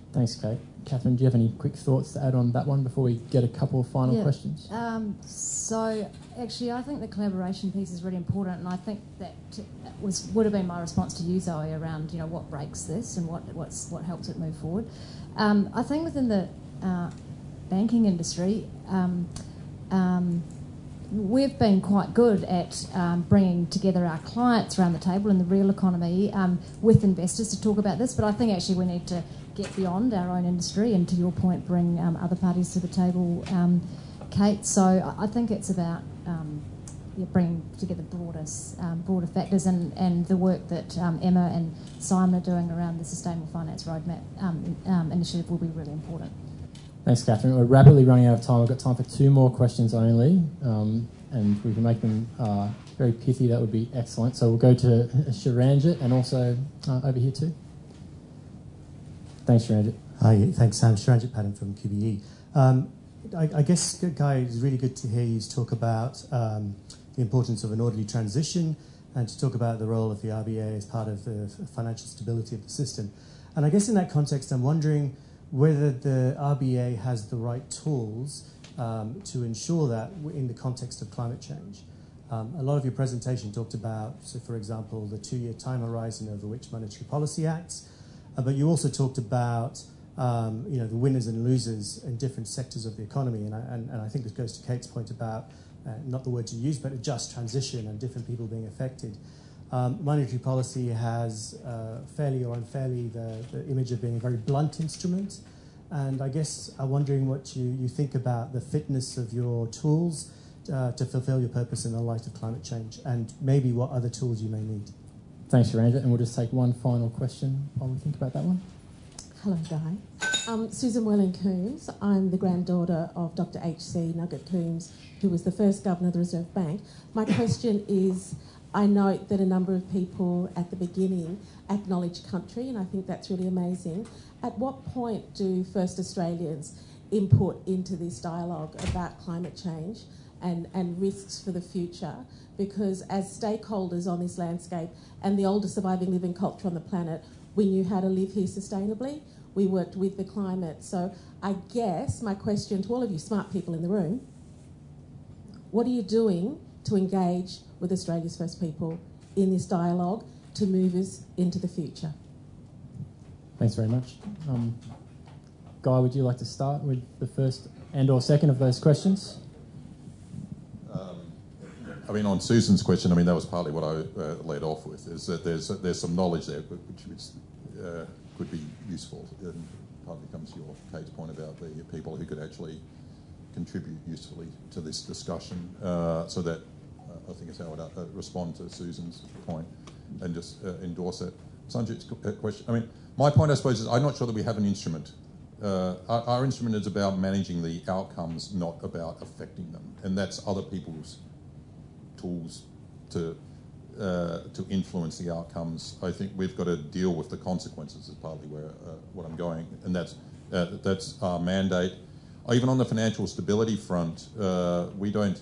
Thanks, Kate. Catherine, do you have any quick thoughts to add on that one before we get a couple of final Yeah. questions? Um, so, actually, I think the collaboration piece is really important, and I think that was would have been my response to you, Zoe, around you know what breaks this and what what's what helps it move forward. Um, I think within the uh, banking industry, um, um, we've been quite good at um, bringing together our clients around the table in the real economy um, with investors to talk about this. But I think actually we need to get beyond our own industry and, to your point, bring um, other parties to the table, um, Kate. So I think it's about um, yeah, bringing together broader, um, broader factors, and, and the work that um, Emma and Simon are doing around the Sustainable Finance Roadmap um, um, initiative will be really important. Thanks, Catherine. We're rapidly running out of time. I've got time for two more questions only, um, and we can make them uh, very pithy. That would be excellent. So we'll go to Shiranjit and also uh, over here too. Thanks, Shiranjit. Hi, thanks, Sam. Shiranjit Padden from Q B E. Um, I, I guess, Guy, it's really good to hear you talk about um, the importance of an orderly transition and to talk about the role of the R B A as part of the financial stability of the system. And I guess in that context, I'm wondering whether the R B A has the right tools um, to ensure that in the context of climate change. Um, a lot of your presentation talked about, so for example, the two-year time horizon over which monetary policy acts, uh, but you also talked about um, you know, the winners and losers in different sectors of the economy, and I, and, and I think this goes to Kate's point about, uh, not the words you used, but a just transition and different people being affected. Um, monetary policy has, uh, fairly or unfairly, the, the image of being a very blunt instrument. And I guess I'm wondering what you, you think about the fitness of your tools uh, to fulfill your purpose in the light of climate change, and maybe what other tools you may need. Thanks, Shiranjit. And we'll just take one final question while we think about that one. Hello, Guy. Um, Susan Welling Coombs. I'm the granddaughter of Doctor H C Nugget Coombs, who was the first governor of the Reserve Bank. My question is, I note that a number of people at the beginning acknowledge country, and I think that's really amazing. At what point do First Australians input into this dialogue about climate change and, and risks for the future? Because as stakeholders on this landscape and the oldest surviving living culture on the planet, we knew how to live here sustainably. We worked with the climate. So I guess my question to all of you smart people in the room, what are you doing to engage with Australia's first people in this dialogue to move us into the future? Thanks very much. Um, Guy, would you like to start with the first and or second of those questions? Um, I mean, on Susan's question, I mean, that was partly what I uh, led off with, is that there's there's some knowledge there which, which uh, could be useful. And partly comes to your Kate's point about the people who could actually contribute usefully to this discussion. Uh, so that, uh, I think is how I would uh, respond to Susan's point and just uh, endorse it. Sanjit's question, I mean, my point, I suppose, is I'm not sure that we have an instrument. Uh, our, our instrument is about managing the outcomes, not about affecting them. And that's other people's tools to uh, to influence the outcomes. I think we've got to deal with the consequences is partly where uh, what I'm going. And that's, uh, that's our mandate. Even on the financial stability front, uh, we don't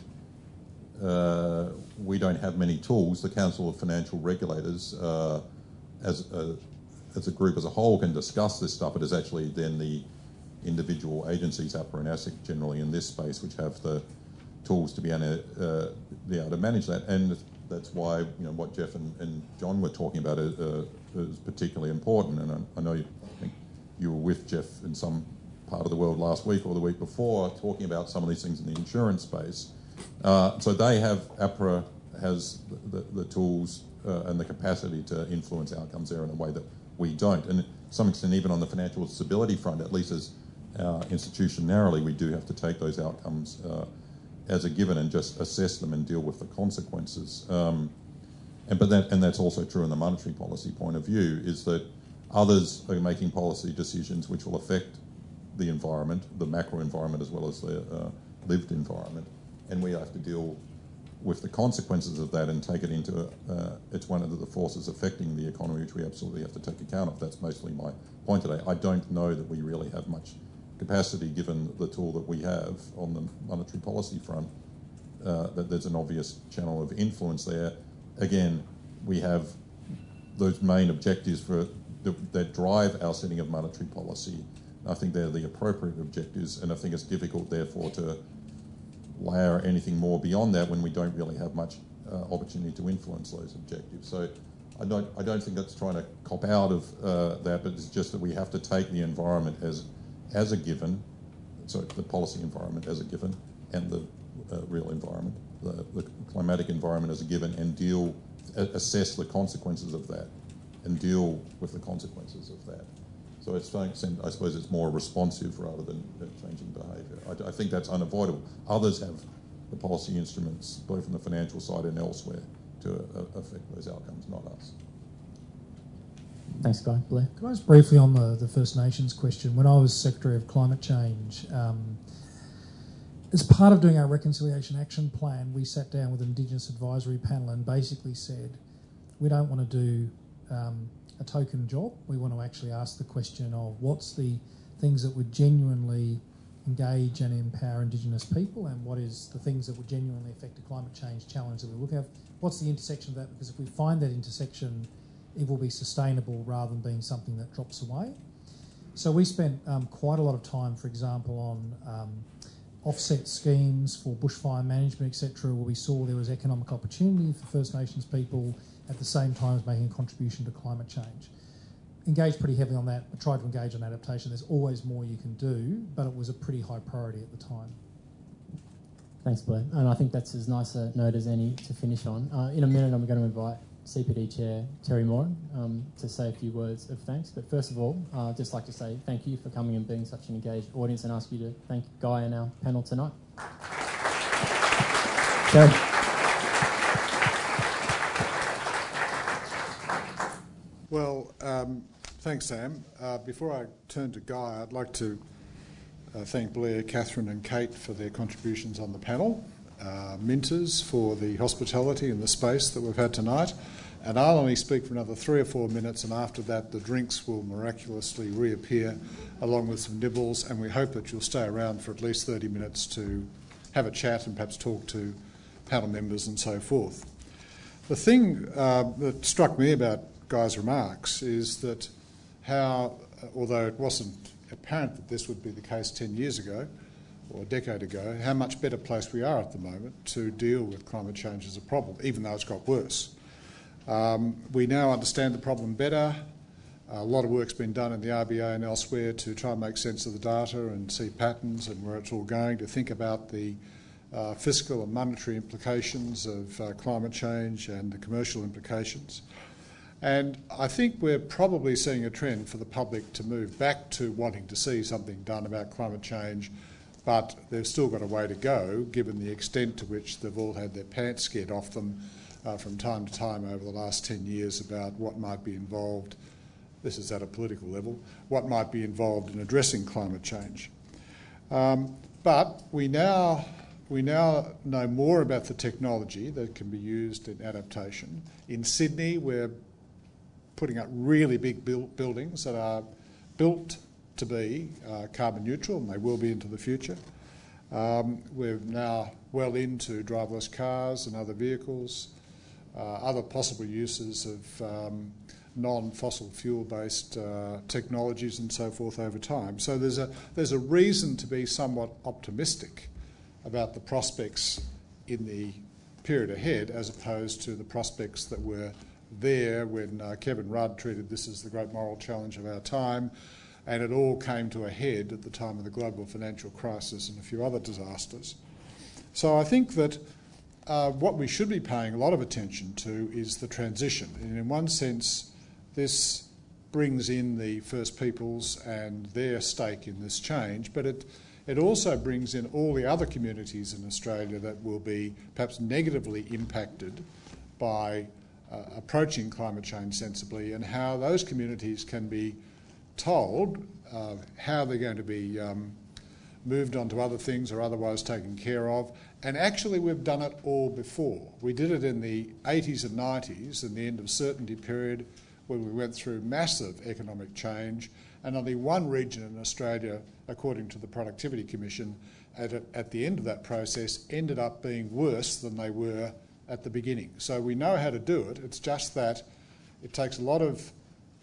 uh, we don't have many tools. The Council of Financial Regulators, uh, as a, as a group as a whole, can discuss this stuff. It is actually then the individual agencies, A P R A and ASIC, generally in this space, which have the tools to be able to, uh, be able to manage that. And that's why, you know, what Jeff and, and John were talking about is, uh, is particularly important. And I, I know you, I think you were with Jeff in some part of the world last week or the week before, talking about some of these things in the insurance space. Uh, so they have, A P R A has the, the, the tools uh, and the capacity to influence outcomes there in a way that we don't. And to some extent, even on the financial stability front, at least as uh, institution narrowly, we do have to take those outcomes uh, as a given and just assess them and deal with the consequences. Um, and but that, and that's also true in the monetary policy point of view, is that others are making policy decisions which will affect the environment, the macro environment as well as the uh, lived environment, and we have to deal with the consequences of that and take it into, uh, it's one of the forces affecting the economy which we absolutely have to take account of. That's mostly my point today. I don't know that we really have much capacity, given the tool that we have on the monetary policy front, uh, that there's an obvious channel of influence there. Again, we have those main objectives for that, that drive our setting of monetary policy. I think they're the appropriate objectives, and I think it's difficult, therefore, to layer anything more beyond that when we don't really have much uh, opportunity to influence those objectives. So I don't, I don't think that's trying to cop out of uh, that, but it's just that we have to take the environment as, as a given, so the policy environment as a given, and the uh, real environment, the, the climatic environment as a given, and deal, assess the consequences of that, and deal with the consequences of that. So it's, I suppose it's more responsive rather than changing behaviour. I, I think that's unavoidable. Others have the policy instruments, both on the financial side and elsewhere, to uh, affect those outcomes, not us. Thanks, Guy. Blair? Can I just briefly on the, the First Nations question? When I was Secretary of Climate Change, um, as part of doing our Reconciliation Action Plan, we sat down with an Indigenous Advisory Panel and basically said, we don't want to do um, a token job. We want to actually ask the question of what's the things that would genuinely engage and empower Indigenous people, and what is the things that would genuinely affect the climate change challenge that we look at. What's the intersection of that? Because if we find that intersection, it will be sustainable rather than being something that drops away. So we spent um, quite a lot of time, for example, on um, offset schemes for bushfire management, et cetera, where we saw there was economic opportunity for First Nations people at the same time as making a contribution to climate change. Engaged pretty heavily on that, but tried to engage on adaptation. There's always more you can do, but it was a pretty high priority at the time. Thanks, Blair. And I think that's as nice a note as any to finish on. Uh, in a minute, I'm going to invite C P D Chair Terry Moran um, to say a few words of thanks. But first of all, uh, I'd just like to say thank you for coming and being such an engaged audience, and ask you to thank Guy and our panel tonight. Terry. Well, um, thanks, Sam. Uh, before I turn to Guy, I'd like to uh, thank Blair, Catherine and Kate for their contributions on the panel, uh, Minters for the hospitality and the space that we've had tonight, and I'll only speak for another three or four minutes, and after that the drinks will miraculously reappear along with some nibbles, and we hope that you'll stay around for at least thirty minutes to have a chat and perhaps talk to panel members and so forth. The thing uh, that struck me about Guy's remarks is that how, although it wasn't apparent that this would be the case ten years ago or a decade ago, how much better place we are at the moment to deal with climate change as a problem, even though it's got worse. Um, we now understand the problem better. A lot of work's been done in the R B A and elsewhere to try and make sense of the data and see patterns and where it's all going, to think about the uh, fiscal and monetary implications of uh, climate change and the commercial implications. And I think we're probably seeing a trend for the public to move back to wanting to see something done about climate change, but they've still got a way to go, given the extent to which they've all had their pants scared off them uh, from time to time over the last ten years about what might be involved, this is at a political level, what might be involved in addressing climate change. Um, but we now, we now know more about the technology that can be used in adaptation. In Sydney, we're putting up really big build buildings that are built to be uh, carbon neutral, and they will be into the future. Um, we're now well into driverless cars and other vehicles, uh, other possible uses of um, non-fossil fuel-based uh, technologies and so forth over time. So there's a, there's a reason to be somewhat optimistic about the prospects in the period ahead, as opposed to the prospects that were there when uh, Kevin Rudd treated this as the great moral challenge of our time, and it all came to a head at the time of the global financial crisis and a few other disasters. So I think that uh, what we should be paying a lot of attention to is the transition. And in one sense, this brings in the First Peoples and their stake in this change, but it, it also brings in all the other communities in Australia that will be perhaps negatively impacted by Uh, approaching climate change sensibly, and how those communities can be told uh, how they're going to be um, moved on to other things or otherwise taken care of. And actually we've done it all before. We did it in the eighties and nineties, in the end of certainty period, where we went through massive economic change, and only one region in Australia, according to the Productivity Commission, at, at the end of that process ended up being worse than they were at the beginning. So we know how to do it. It's just that it takes a lot of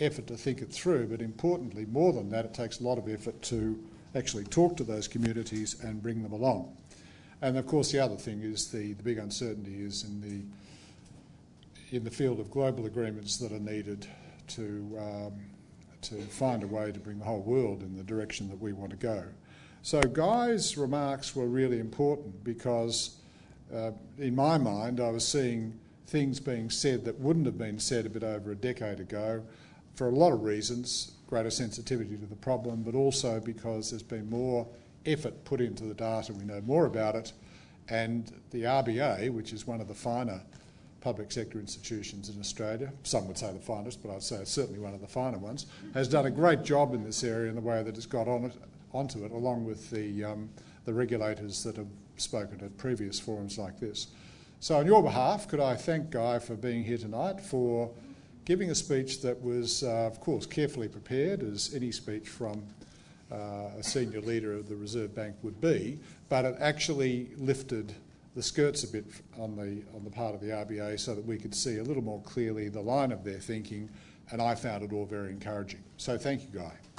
effort to think it through, but importantly, more than that, it takes a lot of effort to actually talk to those communities and bring them along. And of course, the other thing is the, the big uncertainty is in the in the field of global agreements that are needed to um, to find a way to bring the whole world in the direction that we want to go. So Guy's remarks were really important because, uh, in my mind, I was seeing things being said that wouldn't have been said a bit over a decade ago, for a lot of reasons, greater sensitivity to the problem, but also because there's been more effort put into the data, we know more about it, and the R B A, which is one of the finer public sector institutions in Australia, some would say the finest, but I'd say it's certainly one of the finer ones, has done a great job in this area in the way that it's got on it, onto it, along with the, um, the regulators that have spoken at previous forums like this. So on your behalf, could I thank Guy for being here tonight, for giving a speech that was, uh, of course, carefully prepared, as any speech from uh, a senior leader of the Reserve Bank would be, but it actually lifted the skirts a bit on the, on the part of the R B A so that we could see a little more clearly the line of their thinking, and I found it all very encouraging. So thank you, Guy.